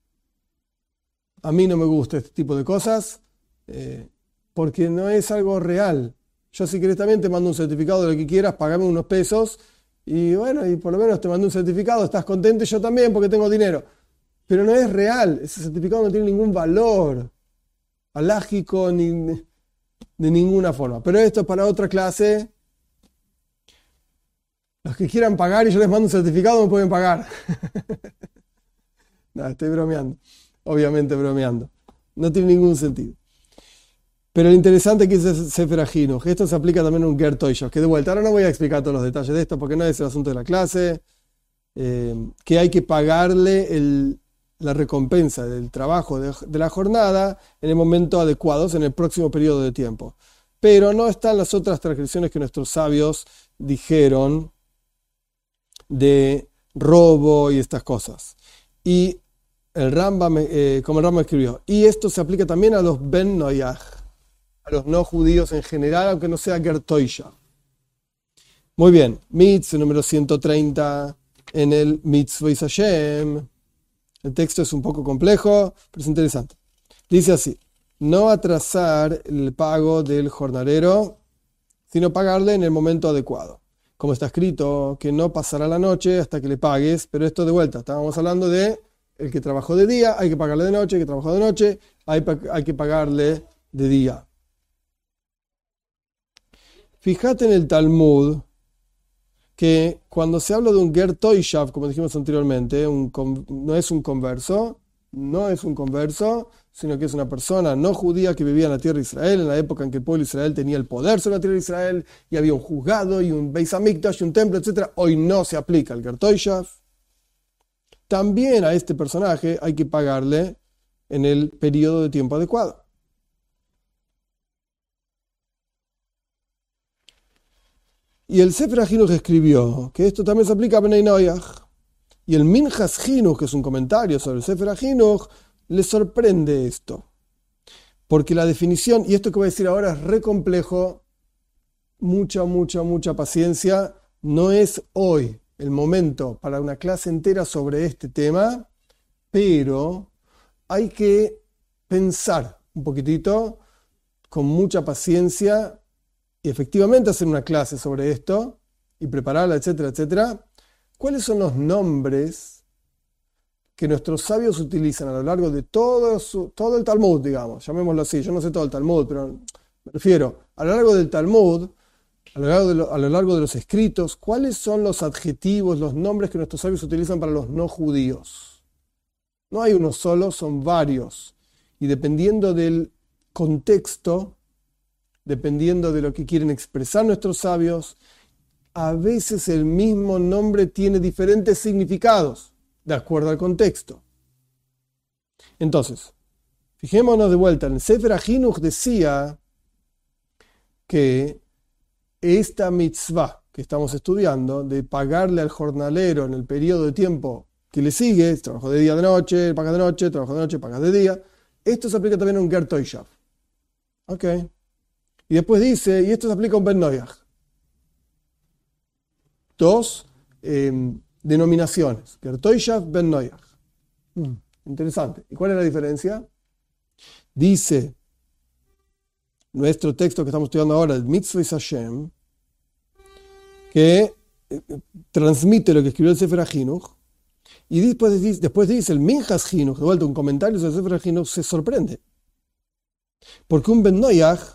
A mí no me gusta este tipo de cosas. Eh, porque no es algo real. Yo si querés también te mando un certificado de lo que quieras, pagame unos pesos y bueno, y por lo menos te mando un certificado, estás contento y yo también porque tengo dinero. Pero no es real, ese certificado no tiene ningún valor alágico ni de ninguna forma. Pero esto es para otra clase. Los que quieran pagar y yo les mando un certificado me pueden pagar. No, estoy bromeando, obviamente bromeando. No tiene ningún sentido. Pero lo interesante aquí es Sefer HaChinuch. Esto se aplica también a un Ger Toishav, que de vuelta, ahora no voy a explicar todos los detalles de esto porque no es el asunto de la clase, eh, que hay que pagarle el, la recompensa del trabajo de, de la jornada en el momento adecuado, en el próximo periodo de tiempo. Pero no están las otras transgresiones que nuestros sabios dijeron de robo y estas cosas. Y el Rambam, eh, como el Rambam escribió, y esto se aplica también a los Ben Noyaj, a los no judíos en general, aunque no sea Ger Toishav. Muy bien, Mitzvah número ciento treinta en el Mitzvah Hashem. El texto es un poco complejo, pero es interesante. Dice así: no atrasar el pago del jornalero, sino pagarle en el momento adecuado. Como está escrito, que no pasará la noche hasta que le pagues, pero esto de vuelta, estábamos hablando de el que trabajó de día, hay que pagarle de noche, el que trabajó de noche, hay, hay que pagarle de día. Fíjate en el Talmud que cuando se habla de un Ger Toishav, como dijimos anteriormente, un, no es un converso, no es un converso, sino que es una persona no judía que vivía en la tierra de Israel, en la época en que el pueblo de Israel tenía el poder sobre la tierra de Israel, y había un juzgado y un Beis Hamikdash y un templo, etcétera. Hoy no se aplica el Ger Toishav. También a este personaje hay que pagarle en el periodo de tiempo adecuado. Y el Sefer HaChinuch escribió que esto también se aplica a Bnei Noach. Y el Minhas Chinuch, que es un comentario sobre el Sefer HaChinuch, le sorprende esto. Porque la definición, y esto que voy a decir ahora es re complejo, mucha, mucha, mucha paciencia. No es hoy el momento para una clase entera sobre este tema, pero hay que pensar un poquitito, con mucha paciencia, y efectivamente hacer una clase sobre esto, y prepararla, etcétera, etcétera. ¿Cuáles son los nombres que nuestros sabios utilizan a lo largo de todo, su, todo el Talmud, digamos? Llamémoslo así, yo no sé todo el Talmud, pero me refiero, a lo largo del Talmud, a lo largo de, lo, a lo largo de los escritos, ¿cuáles son los adjetivos, los nombres que nuestros sabios utilizan para los no judíos? No hay uno solo, son varios. Y dependiendo del contexto, dependiendo de lo que quieren expresar nuestros sabios, a veces el mismo nombre tiene diferentes significados, de acuerdo al contexto. Entonces, fijémonos de vuelta, en el Sefer HaChinuch decía que esta mitzvah que estamos estudiando, de pagarle al jornalero en el periodo de tiempo que le sigue, trabajo de día de noche, paga de noche, trabajo de noche, paga de día, esto se aplica también a un Ger Toishav. Ok. Y después dice, y esto se aplica a un Ben Noach. Dos eh, denominaciones, Ger Toishav, Ben Noach. Hmm, interesante. ¿Y cuál es la diferencia? Dice nuestro texto que estamos estudiando ahora, el Mitzvah Hashem, que eh, transmite lo que escribió el Sefer HaChinuch, y después dice, después dice el Minhas Chinuch, de vuelta un comentario sobre el Sefer HaChinuch, se sorprende. Porque un Ben Noach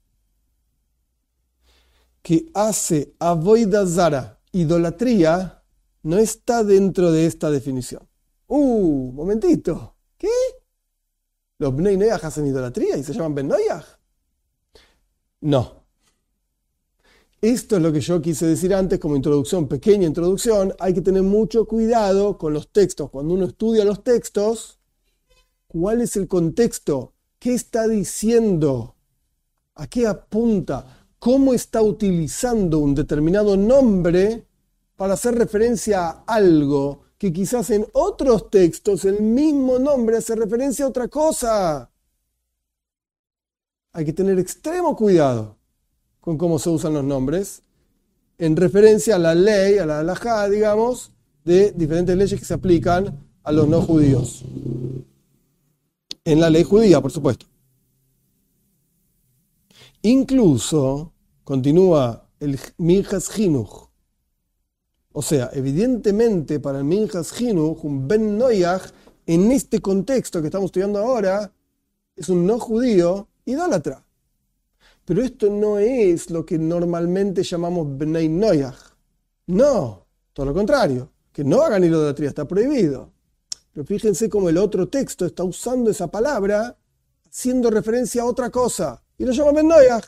que hace avoida zara, idolatría, no está dentro de esta definición. Uh, momentito, ¿qué? ¿Los Bnei Noach hacen idolatría y se llaman Ben Noach? No. Esto es lo que yo quise decir antes como introducción, pequeña introducción. Hay que tener mucho cuidado con los textos. Cuando uno estudia los textos, ¿cuál es el contexto? ¿Qué está diciendo? ¿A qué apunta? ¿Cómo está utilizando un determinado nombre para hacer referencia a algo que quizás en otros textos el mismo nombre hace referencia a otra cosa? Hay que tener extremo cuidado con cómo se usan los nombres en referencia a la ley, a la halajá, digamos, de diferentes leyes que se aplican a los no judíos. En la ley judía, por supuesto. Incluso, continúa el Minhas Chinuch, o sea, evidentemente para el Minhas Chinuch, un Ben Noach, en este contexto que estamos estudiando ahora, es un no judío idólatra. Pero esto no es lo que normalmente llamamos Bnei Noach. No, todo lo contrario. Que no hagan idolatría, está prohibido. Pero fíjense cómo el otro texto está usando esa palabra haciendo referencia a otra cosa. Y lo llama Ben Noach.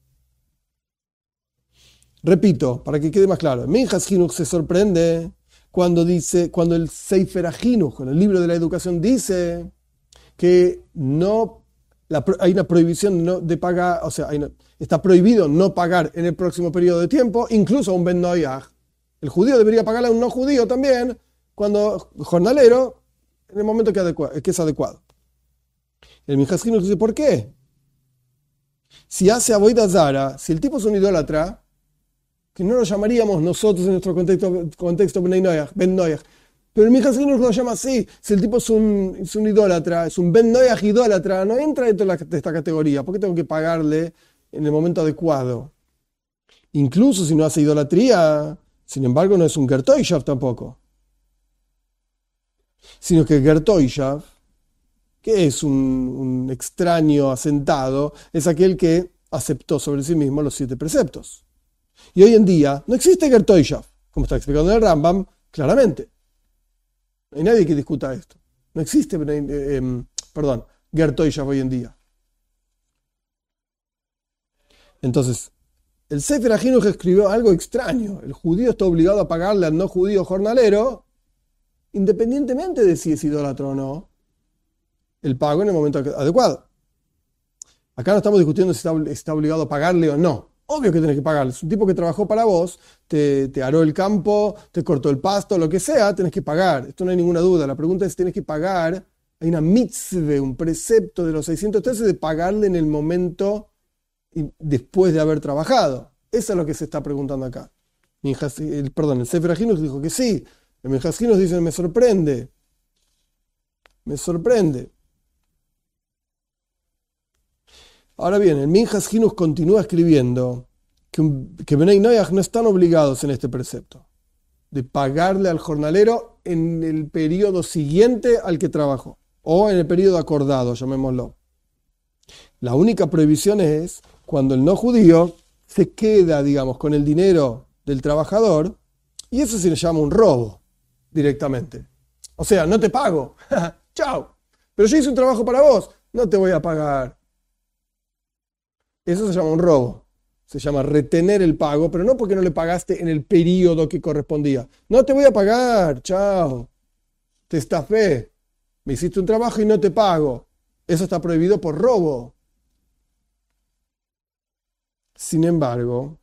Repito, para que quede más claro. El Minhas Chinuch se sorprende cuando dice, cuando el Sefer HaChinuch, en el libro de la educación, dice que no... La, hay una prohibición no, de pagar, o sea, hay una, está prohibido no pagar en el próximo periodo de tiempo, incluso a un Ben Noach. El judío debería pagarle a un no judío también, cuando jornalero, en el momento que, adecua, que es adecuado. El Minhas Chinuch dice, ¿por qué? Si hace avoida zara, si el tipo es un idólatra, que no lo llamaríamos nosotros en nuestro contexto, contexto Ben Noach, Ben Noach. Pero el Minhas Chinuch lo llama así. Si el tipo es un, es un idólatra, es un Ben Noach idólatra, no entra dentro de esta categoría. ¿Por qué tengo que pagarle en el momento adecuado? Incluso si no hace idolatría, sin embargo, no es un Ger Toishav tampoco. Sino que Ger Toishav, que es un, un extraño asentado, es aquel que aceptó sobre sí mismo los siete preceptos. Y hoy en día no existe Ger Toishav, como está explicando en el Rambam, claramente. No hay nadie que discuta esto. No existe, eh, eh, perdón, Ger Toishav hoy en día. Entonces, el Sefer HaChinuch escribió algo extraño. El judío está obligado a pagarle al no judío jornalero, independientemente de si es idólatra o no, el pago en el momento adecuado. Acá no estamos discutiendo si está, está obligado a pagarle o no. Obvio que tenés que pagarle. Es un tipo que trabajó para vos, te, te aró el campo, te cortó el pasto, lo que sea, tenés que pagar. Esto no hay ninguna duda. La pregunta es si tenés que pagar. Hay una mitzvah, un precepto de los seiscientos trece de pagarle en el momento y después de haber trabajado. Eso es lo que se está preguntando acá. Minhas, el, perdón, el Sefer Ajinuch dijo que sí. El Minhas Hinuch dice, me sorprende. Me sorprende. Ahora bien, el Minhas Hinuch continúa escribiendo que, un, que Benei Noach no están obligados en este precepto de pagarle al jornalero en el periodo siguiente al que trabajó, o en el periodo acordado, llamémoslo. La única prohibición es cuando el no judío se queda, digamos, con el dinero del trabajador, y eso se le llama un robo directamente. O sea, no te pago, chao, pero yo hice un trabajo para vos, no te voy a pagar. Eso se llama un robo. Se llama retener el pago, pero no porque no le pagaste en el periodo que correspondía. No te voy a pagar, chao. Te estafé. Me hiciste un trabajo y no te pago. Eso está prohibido por robo. Sin embargo,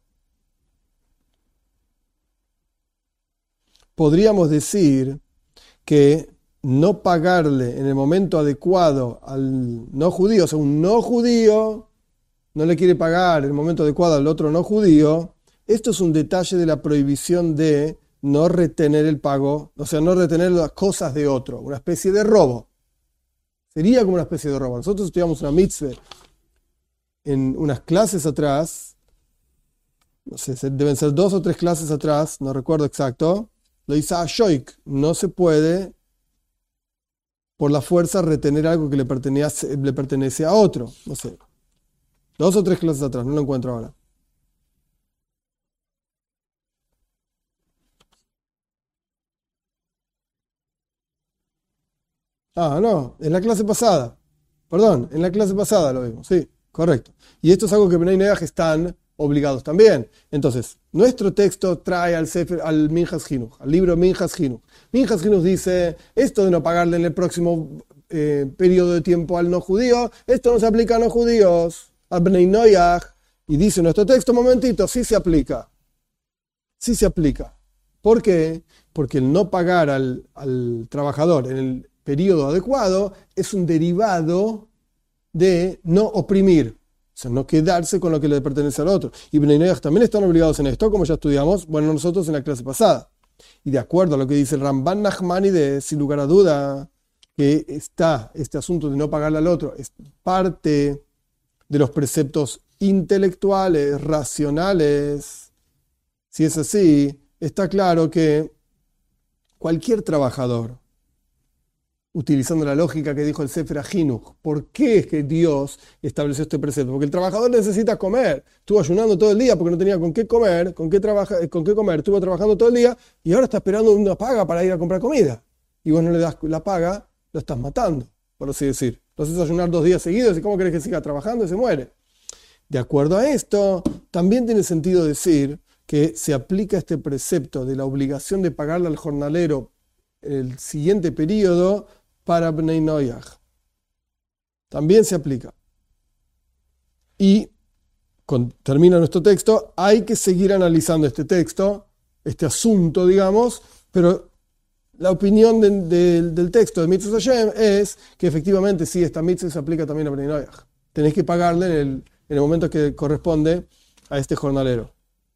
podríamos decir que no pagarle en el momento adecuado al no judío, o sea, un no judío no le quiere pagar en el momento adecuado al otro no judío, esto es un detalle de la prohibición de no retener el pago, o sea, no retener las cosas de otro, una especie de robo. Sería como una especie de robo. Nosotros estudiamos una mitzvah en unas clases atrás, no sé, deben ser dos o tres clases atrás, no recuerdo exacto, lo dice a Shoik, no se puede por la fuerza retener algo que le pertenece, le pertenece a otro, no sé. Dos o tres clases atrás, no lo encuentro ahora. Ah, no, en la clase pasada. Perdón, en la clase pasada lo vimos, sí, correcto. Y esto es algo que Benei Noach están obligados también. Entonces, nuestro texto trae al Sefer, al Minhas Hinuch, al libro Minhas Hinuch. Minhas Hinuch dice, esto de no pagarle en el próximo eh, periodo de tiempo al no judío, esto no se aplica a no judíos. A Benei Noach, y dice nuestro texto, un momentito, sí se aplica. Sí se aplica. ¿Por qué? Porque el no pagar al, al trabajador en el periodo adecuado es un derivado de no oprimir, o sea, no quedarse con lo que le pertenece al otro. Y Benei Noach también están obligados en esto, como ya estudiamos, bueno, nosotros en la clase pasada. Y de acuerdo a lo que dice el Ramban Nachmanides, sin lugar a duda, que está este asunto de no pagarle al otro, es parte de los preceptos intelectuales, racionales. Si es así, está claro que cualquier trabajador, utilizando la lógica que dijo el Sefer Ajinuch, ¿por qué es que Dios estableció este precepto? Porque el trabajador necesita comer. Estuvo ayunando todo el día porque no tenía con qué comer, con qué, trabaja, con qué comer. Estuvo trabajando todo el día y ahora está esperando una paga para ir a comprar comida. Y vos no le das la paga, lo estás matando, por así decir. Lo haces ayunar dos días seguidos y ¿cómo querés que siga trabajando? Y se muere. De acuerdo a esto, también tiene sentido decir que se aplica este precepto de la obligación de pagarle al jornalero el siguiente periodo para Benei Noach. También se aplica. Y con, termina nuestro texto, hay que seguir analizando este texto, este asunto, digamos, pero la opinión de, de, del texto de Mitzvot Hashem es que efectivamente sí, esta mitzvah se aplica también a Benei Noach. Tenés que pagarle en el, en el momento que corresponde a este jornalero.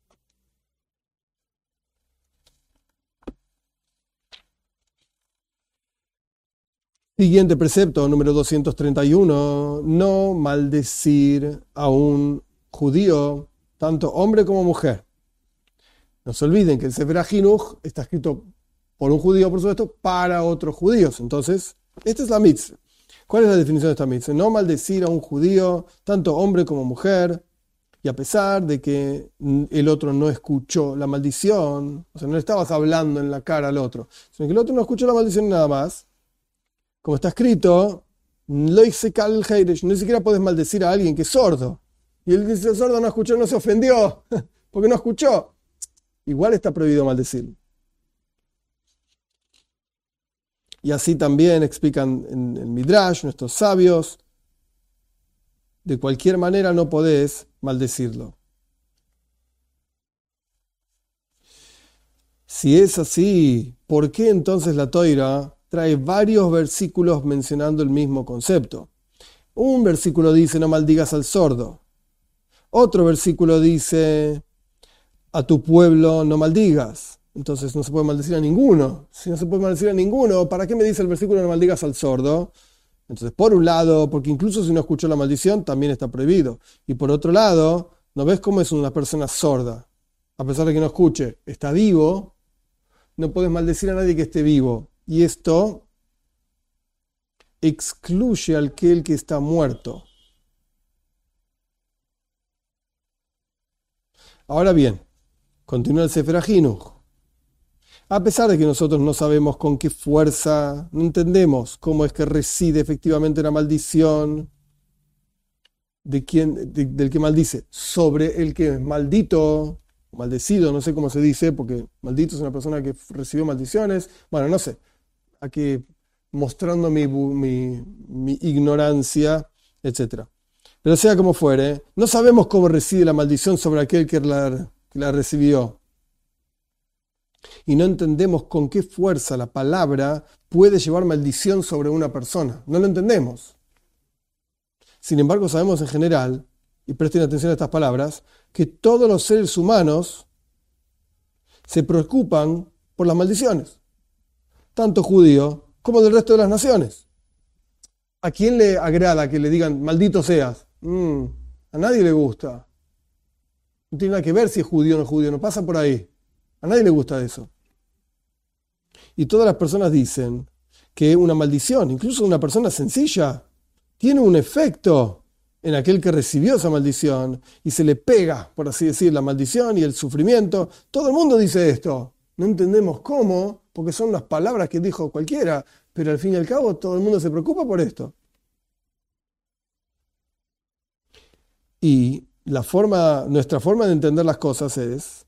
Siguiente precepto, número doscientos treinta y uno, no maldecir a un judío, tanto hombre como mujer. No se olviden que el Sefer Ajinuch está escrito por un judío, por supuesto, para otros judíos. Entonces, esta es la mitzvah. ¿Cuál es la definición de esta mitzvah? No maldecir a un judío, tanto hombre como mujer, y a pesar de que el otro no escuchó la maldición, o sea, no le estabas hablando en la cara al otro, sino que el otro no escuchó la maldición nada más, como está escrito, lo hice kal heiresh, ni siquiera puedes maldecir a alguien que es sordo. Y él dice, el sordo no escuchó, no se ofendió, porque no escuchó. Igual está prohibido maldecirlo. Y así también explican en el Midrash, nuestros sabios, de cualquier manera no podés maldecirlo. Si es así, ¿por qué entonces la Toira trae varios versículos mencionando el mismo concepto? Un versículo dice, no maldigas al sordo. Otro versículo dice, a tu pueblo no maldigas. Entonces no se puede maldecir a ninguno. Si no se puede maldecir a ninguno, ¿para qué me dice el versículo no maldigas al sordo? Entonces, por un lado, porque incluso si no escuchó la maldición, también está prohibido. Y por otro lado, ¿no ves cómo es una persona sorda? A pesar de que no escuche, está vivo, no puedes maldecir a nadie que esté vivo. Y esto excluye al aquel que está muerto. Ahora bien, continúa el Sefer HaChinuch. A pesar de que nosotros no sabemos con qué fuerza, no entendemos cómo es que reside efectivamente la maldición de quien, de, del que maldice sobre el que es maldito, maldecido, no sé cómo se dice, porque maldito es una persona que recibió maldiciones. Bueno, no sé, aquí mostrando mi, mi, mi ignorancia, etcétera. Pero sea como fuere, no sabemos cómo reside la maldición sobre aquel que la, que la recibió. Y no entendemos con qué fuerza la palabra puede llevar maldición sobre una persona. No lo entendemos. Sin embargo, sabemos en general, y presten atención a estas palabras, que todos los seres humanos se preocupan por las maldiciones, tanto judío como del resto de las naciones. ¿A quién le agrada que le digan maldito seas? Mm, a nadie le gusta. No tiene nada que ver si es judío o no es judío, no pasa por ahí. A nadie le gusta eso. Y todas las personas dicen que una maldición, incluso una persona sencilla, tiene un efecto en aquel que recibió esa maldición y se le pega, por así decir, la maldición y el sufrimiento. Todo el mundo dice esto. No entendemos cómo, porque son las palabras que dijo cualquiera, pero al fin y al cabo todo el mundo se preocupa por esto. Y la forma, nuestra forma de entender las cosas es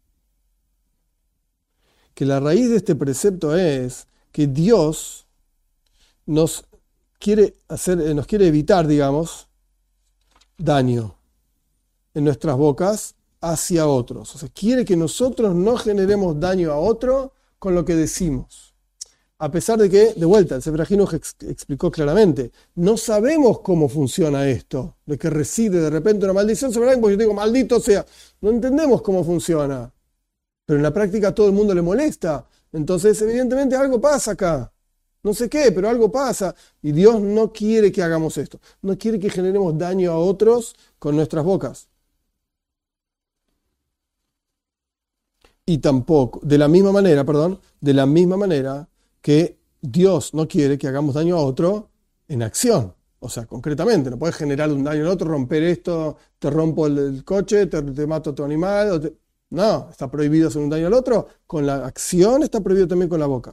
que la raíz de este precepto es que Dios nos quiere hacer, nos quiere evitar, digamos, daño en nuestras bocas hacia otros. O sea, quiere que nosotros no generemos daño a otro con lo que decimos. A pesar de que, de vuelta, el Sefer HaChinuch ex- explicó claramente, no sabemos cómo funciona esto, de que reside de repente una maldición sobre alguien, porque yo digo, maldito sea. No entendemos cómo funciona. Pero en la práctica a todo el mundo le molesta. Entonces, evidentemente, algo pasa acá. No sé qué, pero algo pasa. Y Dios no quiere que hagamos esto. No quiere que generemos daño a otros con nuestras bocas. Y tampoco, de la misma manera, perdón, de la misma manera que Dios no quiere que hagamos daño a otro en acción. O sea, concretamente, no puedes generar un daño al otro, romper esto, te rompo el, el coche, te, te mato a tu animal. O te... No, está prohibido hacer un daño al otro. Con la acción está prohibido también con la boca.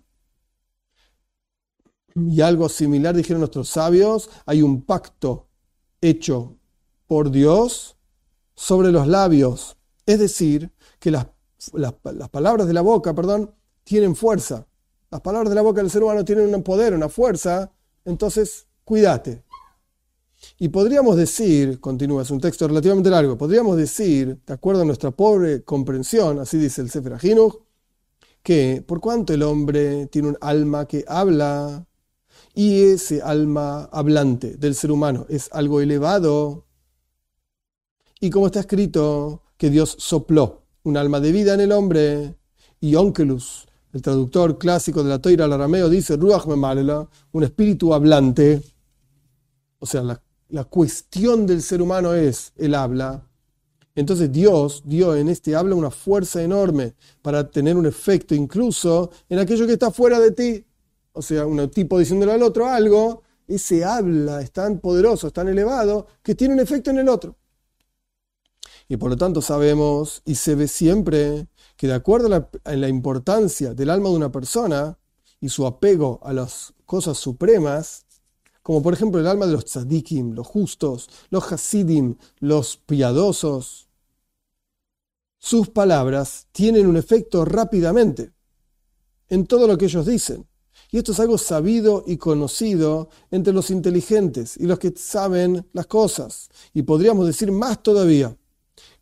Y algo similar dijeron nuestros sabios, hay un pacto hecho por Dios sobre los labios. Es decir, que las, las, las palabras de la boca, perdón, tienen fuerza. Las palabras de la boca del ser humano tienen un poder, una fuerza, entonces cuídate. Y podríamos decir, continúa, es un texto relativamente largo, podríamos decir, de acuerdo a nuestra pobre comprensión, así dice el Sefer HaChinuch, que por cuanto el hombre tiene un alma que habla, y ese alma hablante del ser humano es algo elevado, y como está escrito que Dios sopló un alma de vida en el hombre, y Onkelos, el traductor clásico de la Toira al arameo, dice Ruach Memalela, un espíritu hablante, o sea, la, la cuestión del ser humano es el habla. Entonces Dios dio en este habla una fuerza enorme para tener un efecto incluso en aquello que está fuera de ti. O sea, un tipo diciéndole al otro algo, ese habla es tan poderoso, es tan elevado, que tiene un efecto en el otro. Y por lo tanto sabemos y se ve siempre que de acuerdo a la, a la importancia del alma de una persona y su apego a las cosas supremas, como por ejemplo el alma de los tzadikim, los justos, los hasidim, los piadosos, sus palabras tienen un efecto rápidamente en todo lo que ellos dicen. Y esto es algo sabido y conocido entre los inteligentes y los que saben las cosas. Y podríamos decir más todavía,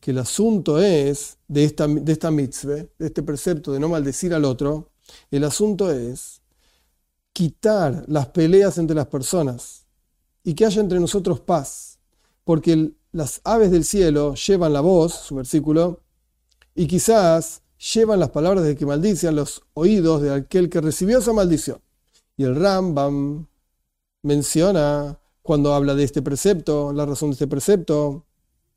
que el asunto es de esta, de esta mitzvah, de este precepto de no maldecir al otro, el asunto es quitar las peleas entre las personas y que haya entre nosotros paz, porque el, las aves del cielo llevan la voz, su versículo, y quizás llevan las palabras de que maldice a los oídos de aquel que recibió esa maldición. Y el Rambam menciona, cuando habla de este precepto, la razón de este precepto,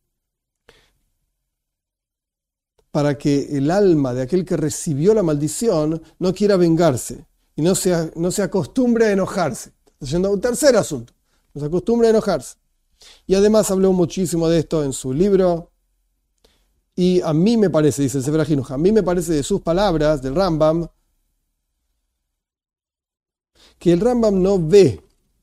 para que el alma de aquel que recibió la maldición no quiera vengarse y no se, no se acostumbre a enojarse. Está yendo a un tercer asunto, no se acostumbre a enojarse. Y además habló muchísimo de esto en su libro, y a mí me parece, dice el Sefer HaChinuch, a mí me parece de sus palabras, del Rambam, que el Rambam no ve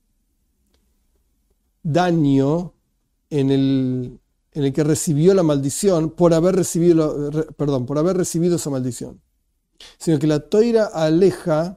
daño en el, en el que recibió la maldición por haber recibido, perdón, por haber recibido esa maldición, sino que la toira aleja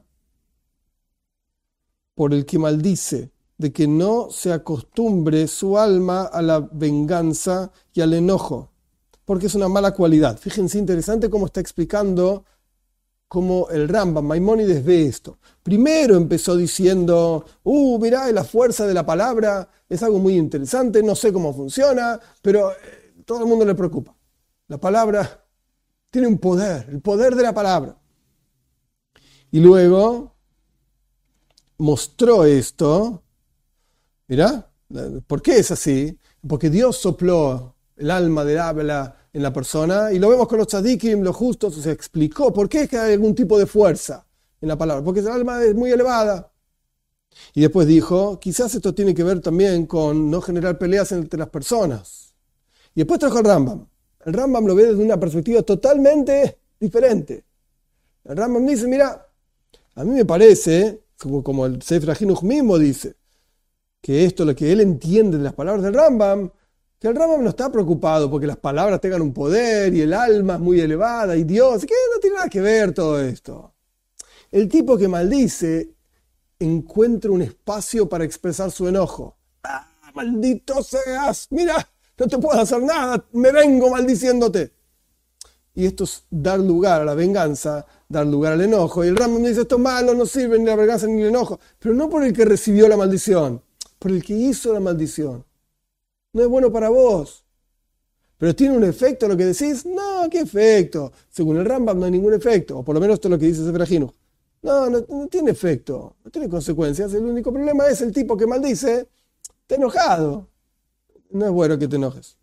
por el que maldice, de que no se acostumbre su alma a la venganza y al enojo, porque es una mala cualidad. Fíjense, interesante cómo está explicando cómo el Rambam, Maimónides, ve esto. Primero empezó diciendo, uh, mirá, la fuerza de la palabra es algo muy interesante, no sé cómo funciona, pero eh, todo el mundo le preocupa. La palabra tiene un poder, el poder de la palabra. Y luego mostró esto. Mirá, ¿por qué es así? Porque Dios sopló el alma del habla en la persona, y lo vemos con los tzadikim, los justos, se explicó por qué es que hay algún tipo de fuerza en la palabra, porque el alma es muy elevada. Y después dijo, quizás esto tiene que ver también con no generar peleas entre las personas. Y después trajo el Rambam. El Rambam lo ve desde una perspectiva totalmente diferente. El Rambam dice, mira, a mí me parece, como, como el Sefer HaChinuch mismo dice, que esto es lo que él entiende de las palabras del Rambam, que el Rambam no está preocupado porque las palabras tengan un poder y el alma es muy elevada y Dios, que no tiene nada que ver todo esto. El tipo que maldice encuentra un espacio para expresar su enojo. ¡Ah, maldito seas! Mira, no te puedo hacer nada, me vengo maldiciéndote. Y esto es dar lugar a la venganza, dar lugar al enojo. Y el Rambam dice, esto es malo, no sirve ni la venganza ni el enojo. Pero no por el que recibió la maldición, por el que hizo la maldición. No es bueno para vos. ¿Pero tiene un efecto lo que decís? No, ¿qué efecto? Según el Rambam no hay ningún efecto. O por lo menos esto es lo que dice Sefer HaChinuch. No, no, no tiene efecto. No tiene consecuencias. El único problema es el tipo que maldice. Está enojado. No es bueno que te enojes.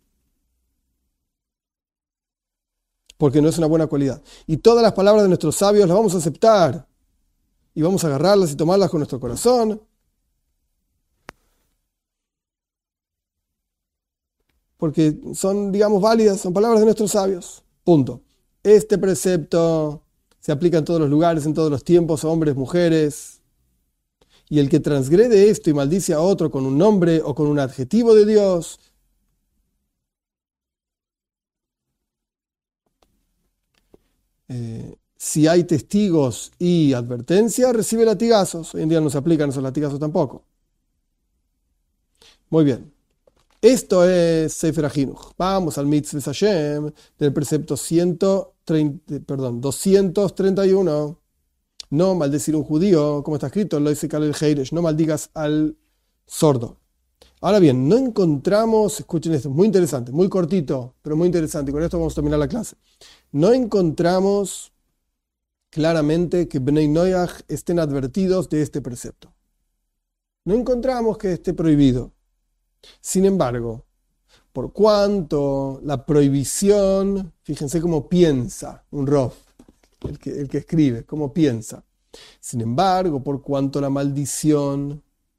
Porque no es una buena cualidad. Y todas las palabras de nuestros sabios las vamos a aceptar. Y vamos a agarrarlas y tomarlas con nuestro corazón. Porque son, digamos, válidas, son palabras de nuestros sabios. Punto. Este precepto se aplica en todos los lugares, en todos los tiempos, a hombres, mujeres. Y el que transgrede esto y maldice a otro con un nombre o con un adjetivo de Dios, eh, si hay testigos y advertencia, recibe latigazos. Hoy en día no se aplican esos latigazos tampoco. Muy bien. Esto es Sefer HaChinuch. Vamos al Mitzvah Hashem del precepto ciento treinta, perdón, doscientos treinta y uno. No maldecir a un judío, como está escrito, lo dice Kalel Heiresh, no maldigas al sordo. Ahora bien, no encontramos, escuchen esto, muy interesante, muy cortito, pero muy interesante, y con esto vamos a terminar la clase. No encontramos claramente que Bnei Noach estén advertidos de este precepto. No encontramos que esté prohibido. Sin embargo, por cuanto la prohibición, fíjense cómo piensa un Rov, el que, el que escribe, cómo piensa. Sin embargo, por cuanto la maldición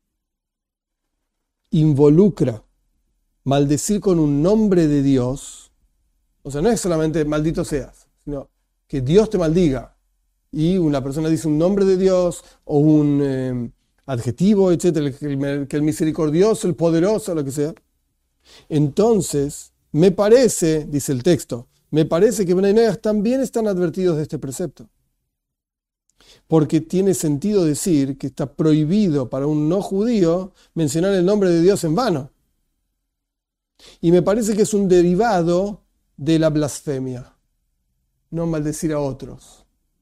involucra maldecir con un nombre de Dios, o sea, no es solamente maldito seas, sino que Dios te maldiga, y una persona dice un nombre de Dios o un eh, adjetivo, etcétera, que el, que el misericordioso, el poderoso, lo que sea. Entonces, me parece, dice el texto, me parece que Bnei Noach también están advertidos de este precepto. Porque tiene sentido decir que está prohibido para un no judío mencionar el nombre de Dios en vano. Y me parece que es un derivado de la blasfemia, no maldecir a otros.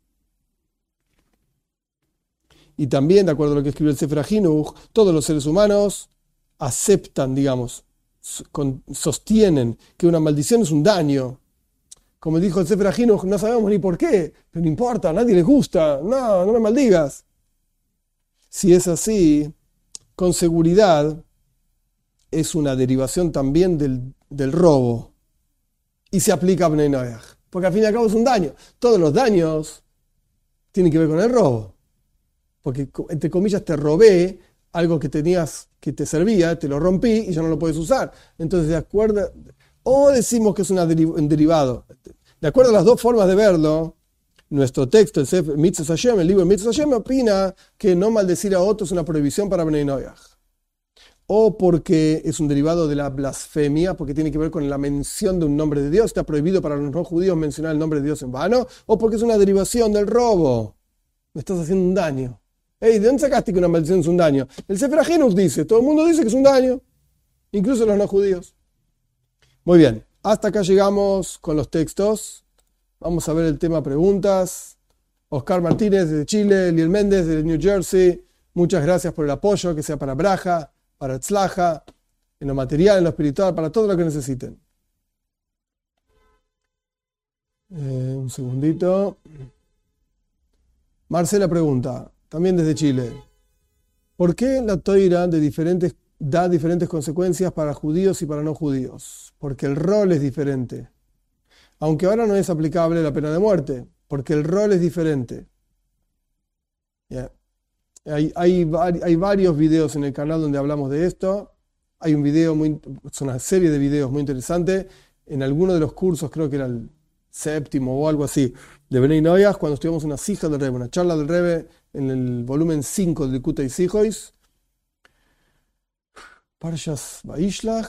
Y también, de acuerdo a lo que escribió el Sefer HaChinuch, todos los seres humanos aceptan, digamos, sostienen que una maldición es un daño. Como dijo el Sefer HaChinuch, no sabemos ni por qué, pero no importa, a nadie les gusta, no, no me maldigas. Si es así, con seguridad es una derivación también del, del robo. Y se aplica a Bnei Noach, porque al fin y al cabo es un daño. Todos los daños tienen que ver con el robo. Porque, entre comillas, te robé algo que tenías, que te servía, te lo rompí y ya no lo puedes usar. Entonces, de acuerdo, o decimos que es una deri- un derivado. De acuerdo a las dos formas de verlo, nuestro texto, el Sefer Mitzvos Hashem, el libro Mitzvos Hashem, opina que no maldecir a otros es una prohibición para Bnei Noach. O porque es un derivado de la blasfemia, porque tiene que ver con la mención de un nombre de Dios, está prohibido para los no judíos mencionar el nombre de Dios en vano, o porque es una derivación del robo. Me estás haciendo un daño. Hey, ¿de dónde sacaste que una maldición es un daño? El Sefer HaChinuch dice, todo el mundo dice que es un daño, incluso los no judíos. Muy bien, hasta acá llegamos con los textos. Vamos a ver el tema preguntas. Oscar Martínez de Chile, Liel Méndez de New Jersey, muchas gracias por el apoyo, que sea para Braja, para Tzlaja, en lo material, en lo espiritual, para todo lo que necesiten. Eh, un segundito. Marcela pregunta, también desde Chile, ¿por qué la Toira de diferentes, da diferentes consecuencias para judíos y para no judíos? Porque el rol es diferente. Aunque ahora no es aplicable la pena de muerte, porque el rol es diferente. Yeah. Hay, hay, hay varios videos en el canal donde hablamos de esto. Hay un video, muy, es una serie de videos muy interesante. En alguno de los cursos, creo que era el séptimo o algo así, de Bnei Noach, cuando estuvimos una sija del Rebbe, una charla del Rebbe en el volumen cinco de Likutei Sijois, Parshas Vaishlach,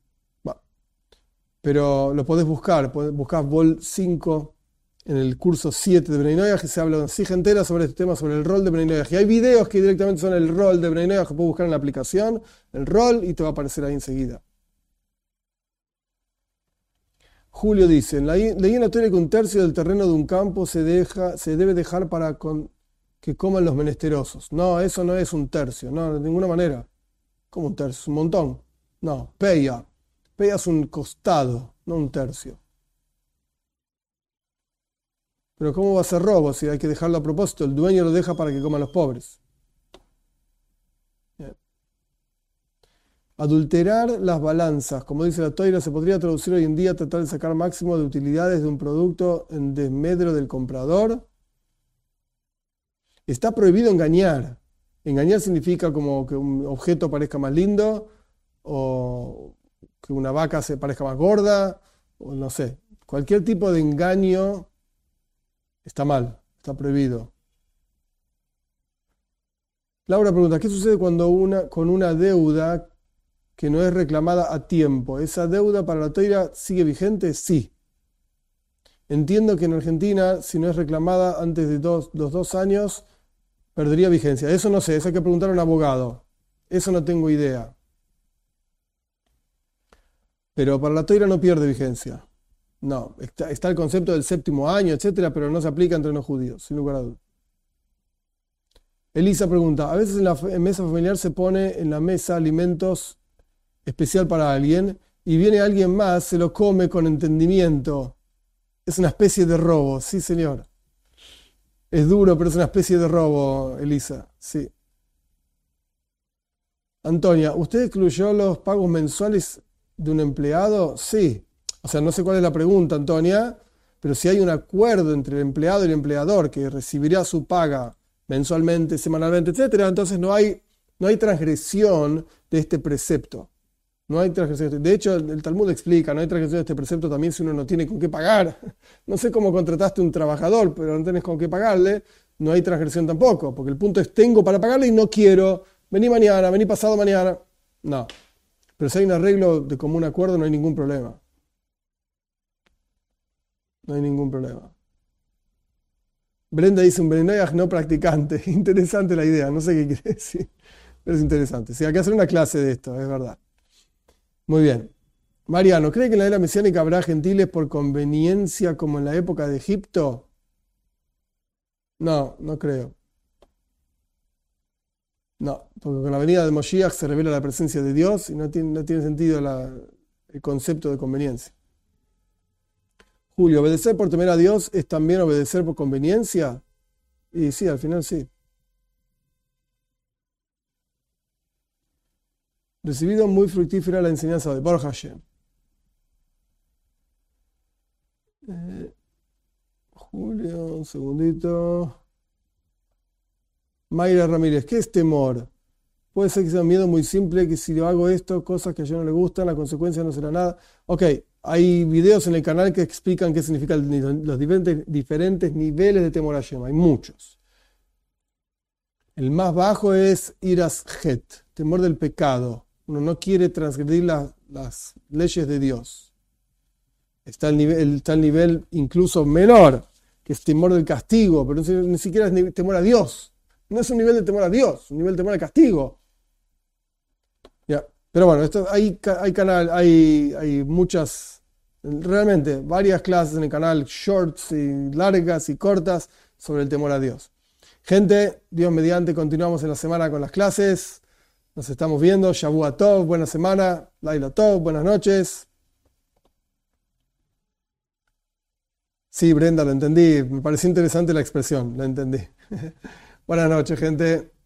pero lo podés buscar, podés buscar Vol cinco en el curso siete de Bnei Noach, que se habla una sija entera sobre este tema, sobre el rol de Bnei Noach. Y hay videos que directamente son el rol de Bnei Noach, que puedes buscar en la aplicación, el rol, y te va a aparecer ahí enseguida. Julio dice, leí en la Torá que un tercio del terreno de un campo se, deja, se debe dejar para con, que coman los menesterosos. No, eso no es un tercio, no, de ninguna manera. ¿Cómo un tercio? Es un montón. No, peya. Peya es un costado, no un tercio. Pero ¿cómo va a ser robo si hay que dejarlo a propósito? El dueño lo deja para que coman los pobres. Bien. Adulterar las balanzas, como dice la Toira, se podría traducir hoy en día tratar de sacar máximo de utilidades de un producto en desmedro del comprador. Está prohibido engañar. Engañar significa como que un objeto parezca más lindo, o que una vaca se parezca más gorda, o no sé. Cualquier tipo de engaño está mal, está prohibido. Laura pregunta, ¿qué sucede cuando una, con una deuda que no es reclamada a tiempo? ¿Esa deuda para la Toira sigue vigente? Sí. Entiendo que en Argentina, si no es reclamada antes de dos, los dos años, perdería vigencia. Eso no sé, eso hay que preguntar a un abogado. Eso no tengo idea. Pero para la Toira no pierde vigencia. No, está, está el concepto del séptimo año, etcétera, pero no se aplica entre no judíos, sin lugar a dudas. Elisa pregunta, a veces en la en mesa familiar se pone en la mesa alimentos especial para alguien y viene alguien más, se lo come con entendimiento. Es una especie de robo, sí señor. Es duro, pero es una especie de robo, Elisa, sí. Antonia, ¿usted excluyó los pagos mensuales de un empleado? Sí. O sea, no sé cuál es la pregunta, Antonia, pero si hay un acuerdo entre el empleado y el empleador que recibirá su paga mensualmente, semanalmente, etcétera, entonces no hay, no hay transgresión de este precepto. No hay transgresión. De hecho, el Talmud explica, no hay transgresión de este precepto también si uno no tiene con qué pagar. No sé cómo contrataste a un trabajador, pero no tenés con qué pagarle, no hay transgresión tampoco, porque el punto es tengo para pagarle y no quiero, vení mañana, vení pasado mañana. No. Pero si hay un arreglo de común acuerdo, no hay ningún problema. No hay ningún problema. Brenda dice un Bnei Noach no practicante. Interesante la idea, no sé qué quiere decir, pero es interesante. Sí, hay que hacer una clase de esto, es verdad. Muy bien. Mariano, ¿cree que en la era mesiánica habrá gentiles por conveniencia como en la época de Egipto? No, no creo. No, porque con la venida de Moshiach se revela la presencia de Dios y no tiene, no tiene sentido la- el concepto de conveniencia. Julio, ¿obedecer por temer a Dios es también obedecer por conveniencia? Y sí, al final sí. Recibido muy fructífera la enseñanza de Baruch Hashem. Eh, Julio, un segundito. Mayra Ramírez, ¿qué es temor? Puede ser que sea un miedo muy simple, que si yo hago esto, cosas que a yo no le gustan, la consecuencia no será nada. Ok, hay videos en el canal que explican qué significan los diferentes, diferentes niveles de temor a Hashem. Hay muchos. El más bajo es iras het, temor del pecado. Uno no quiere transgredir la- las leyes de Dios. Está el nivel, está el nivel incluso menor, que es temor del castigo, pero ni ni siquiera es ni- temor a Dios. No es un nivel de temor a Dios, es un nivel de temor al castigo. Ya. Pero bueno, esto, hay, ca- hay canal, hay, hay muchas, realmente, varias clases en el canal, shorts y largas y cortas sobre el temor a Dios. Gente, Dios mediante, continuamos en la semana con las clases. Nos estamos viendo. Shavua Tov, buena semana. Laila Tov, buenas noches. Sí, Brenda, lo entendí. Me pareció interesante la expresión, lo entendí. Buenas noches, gente.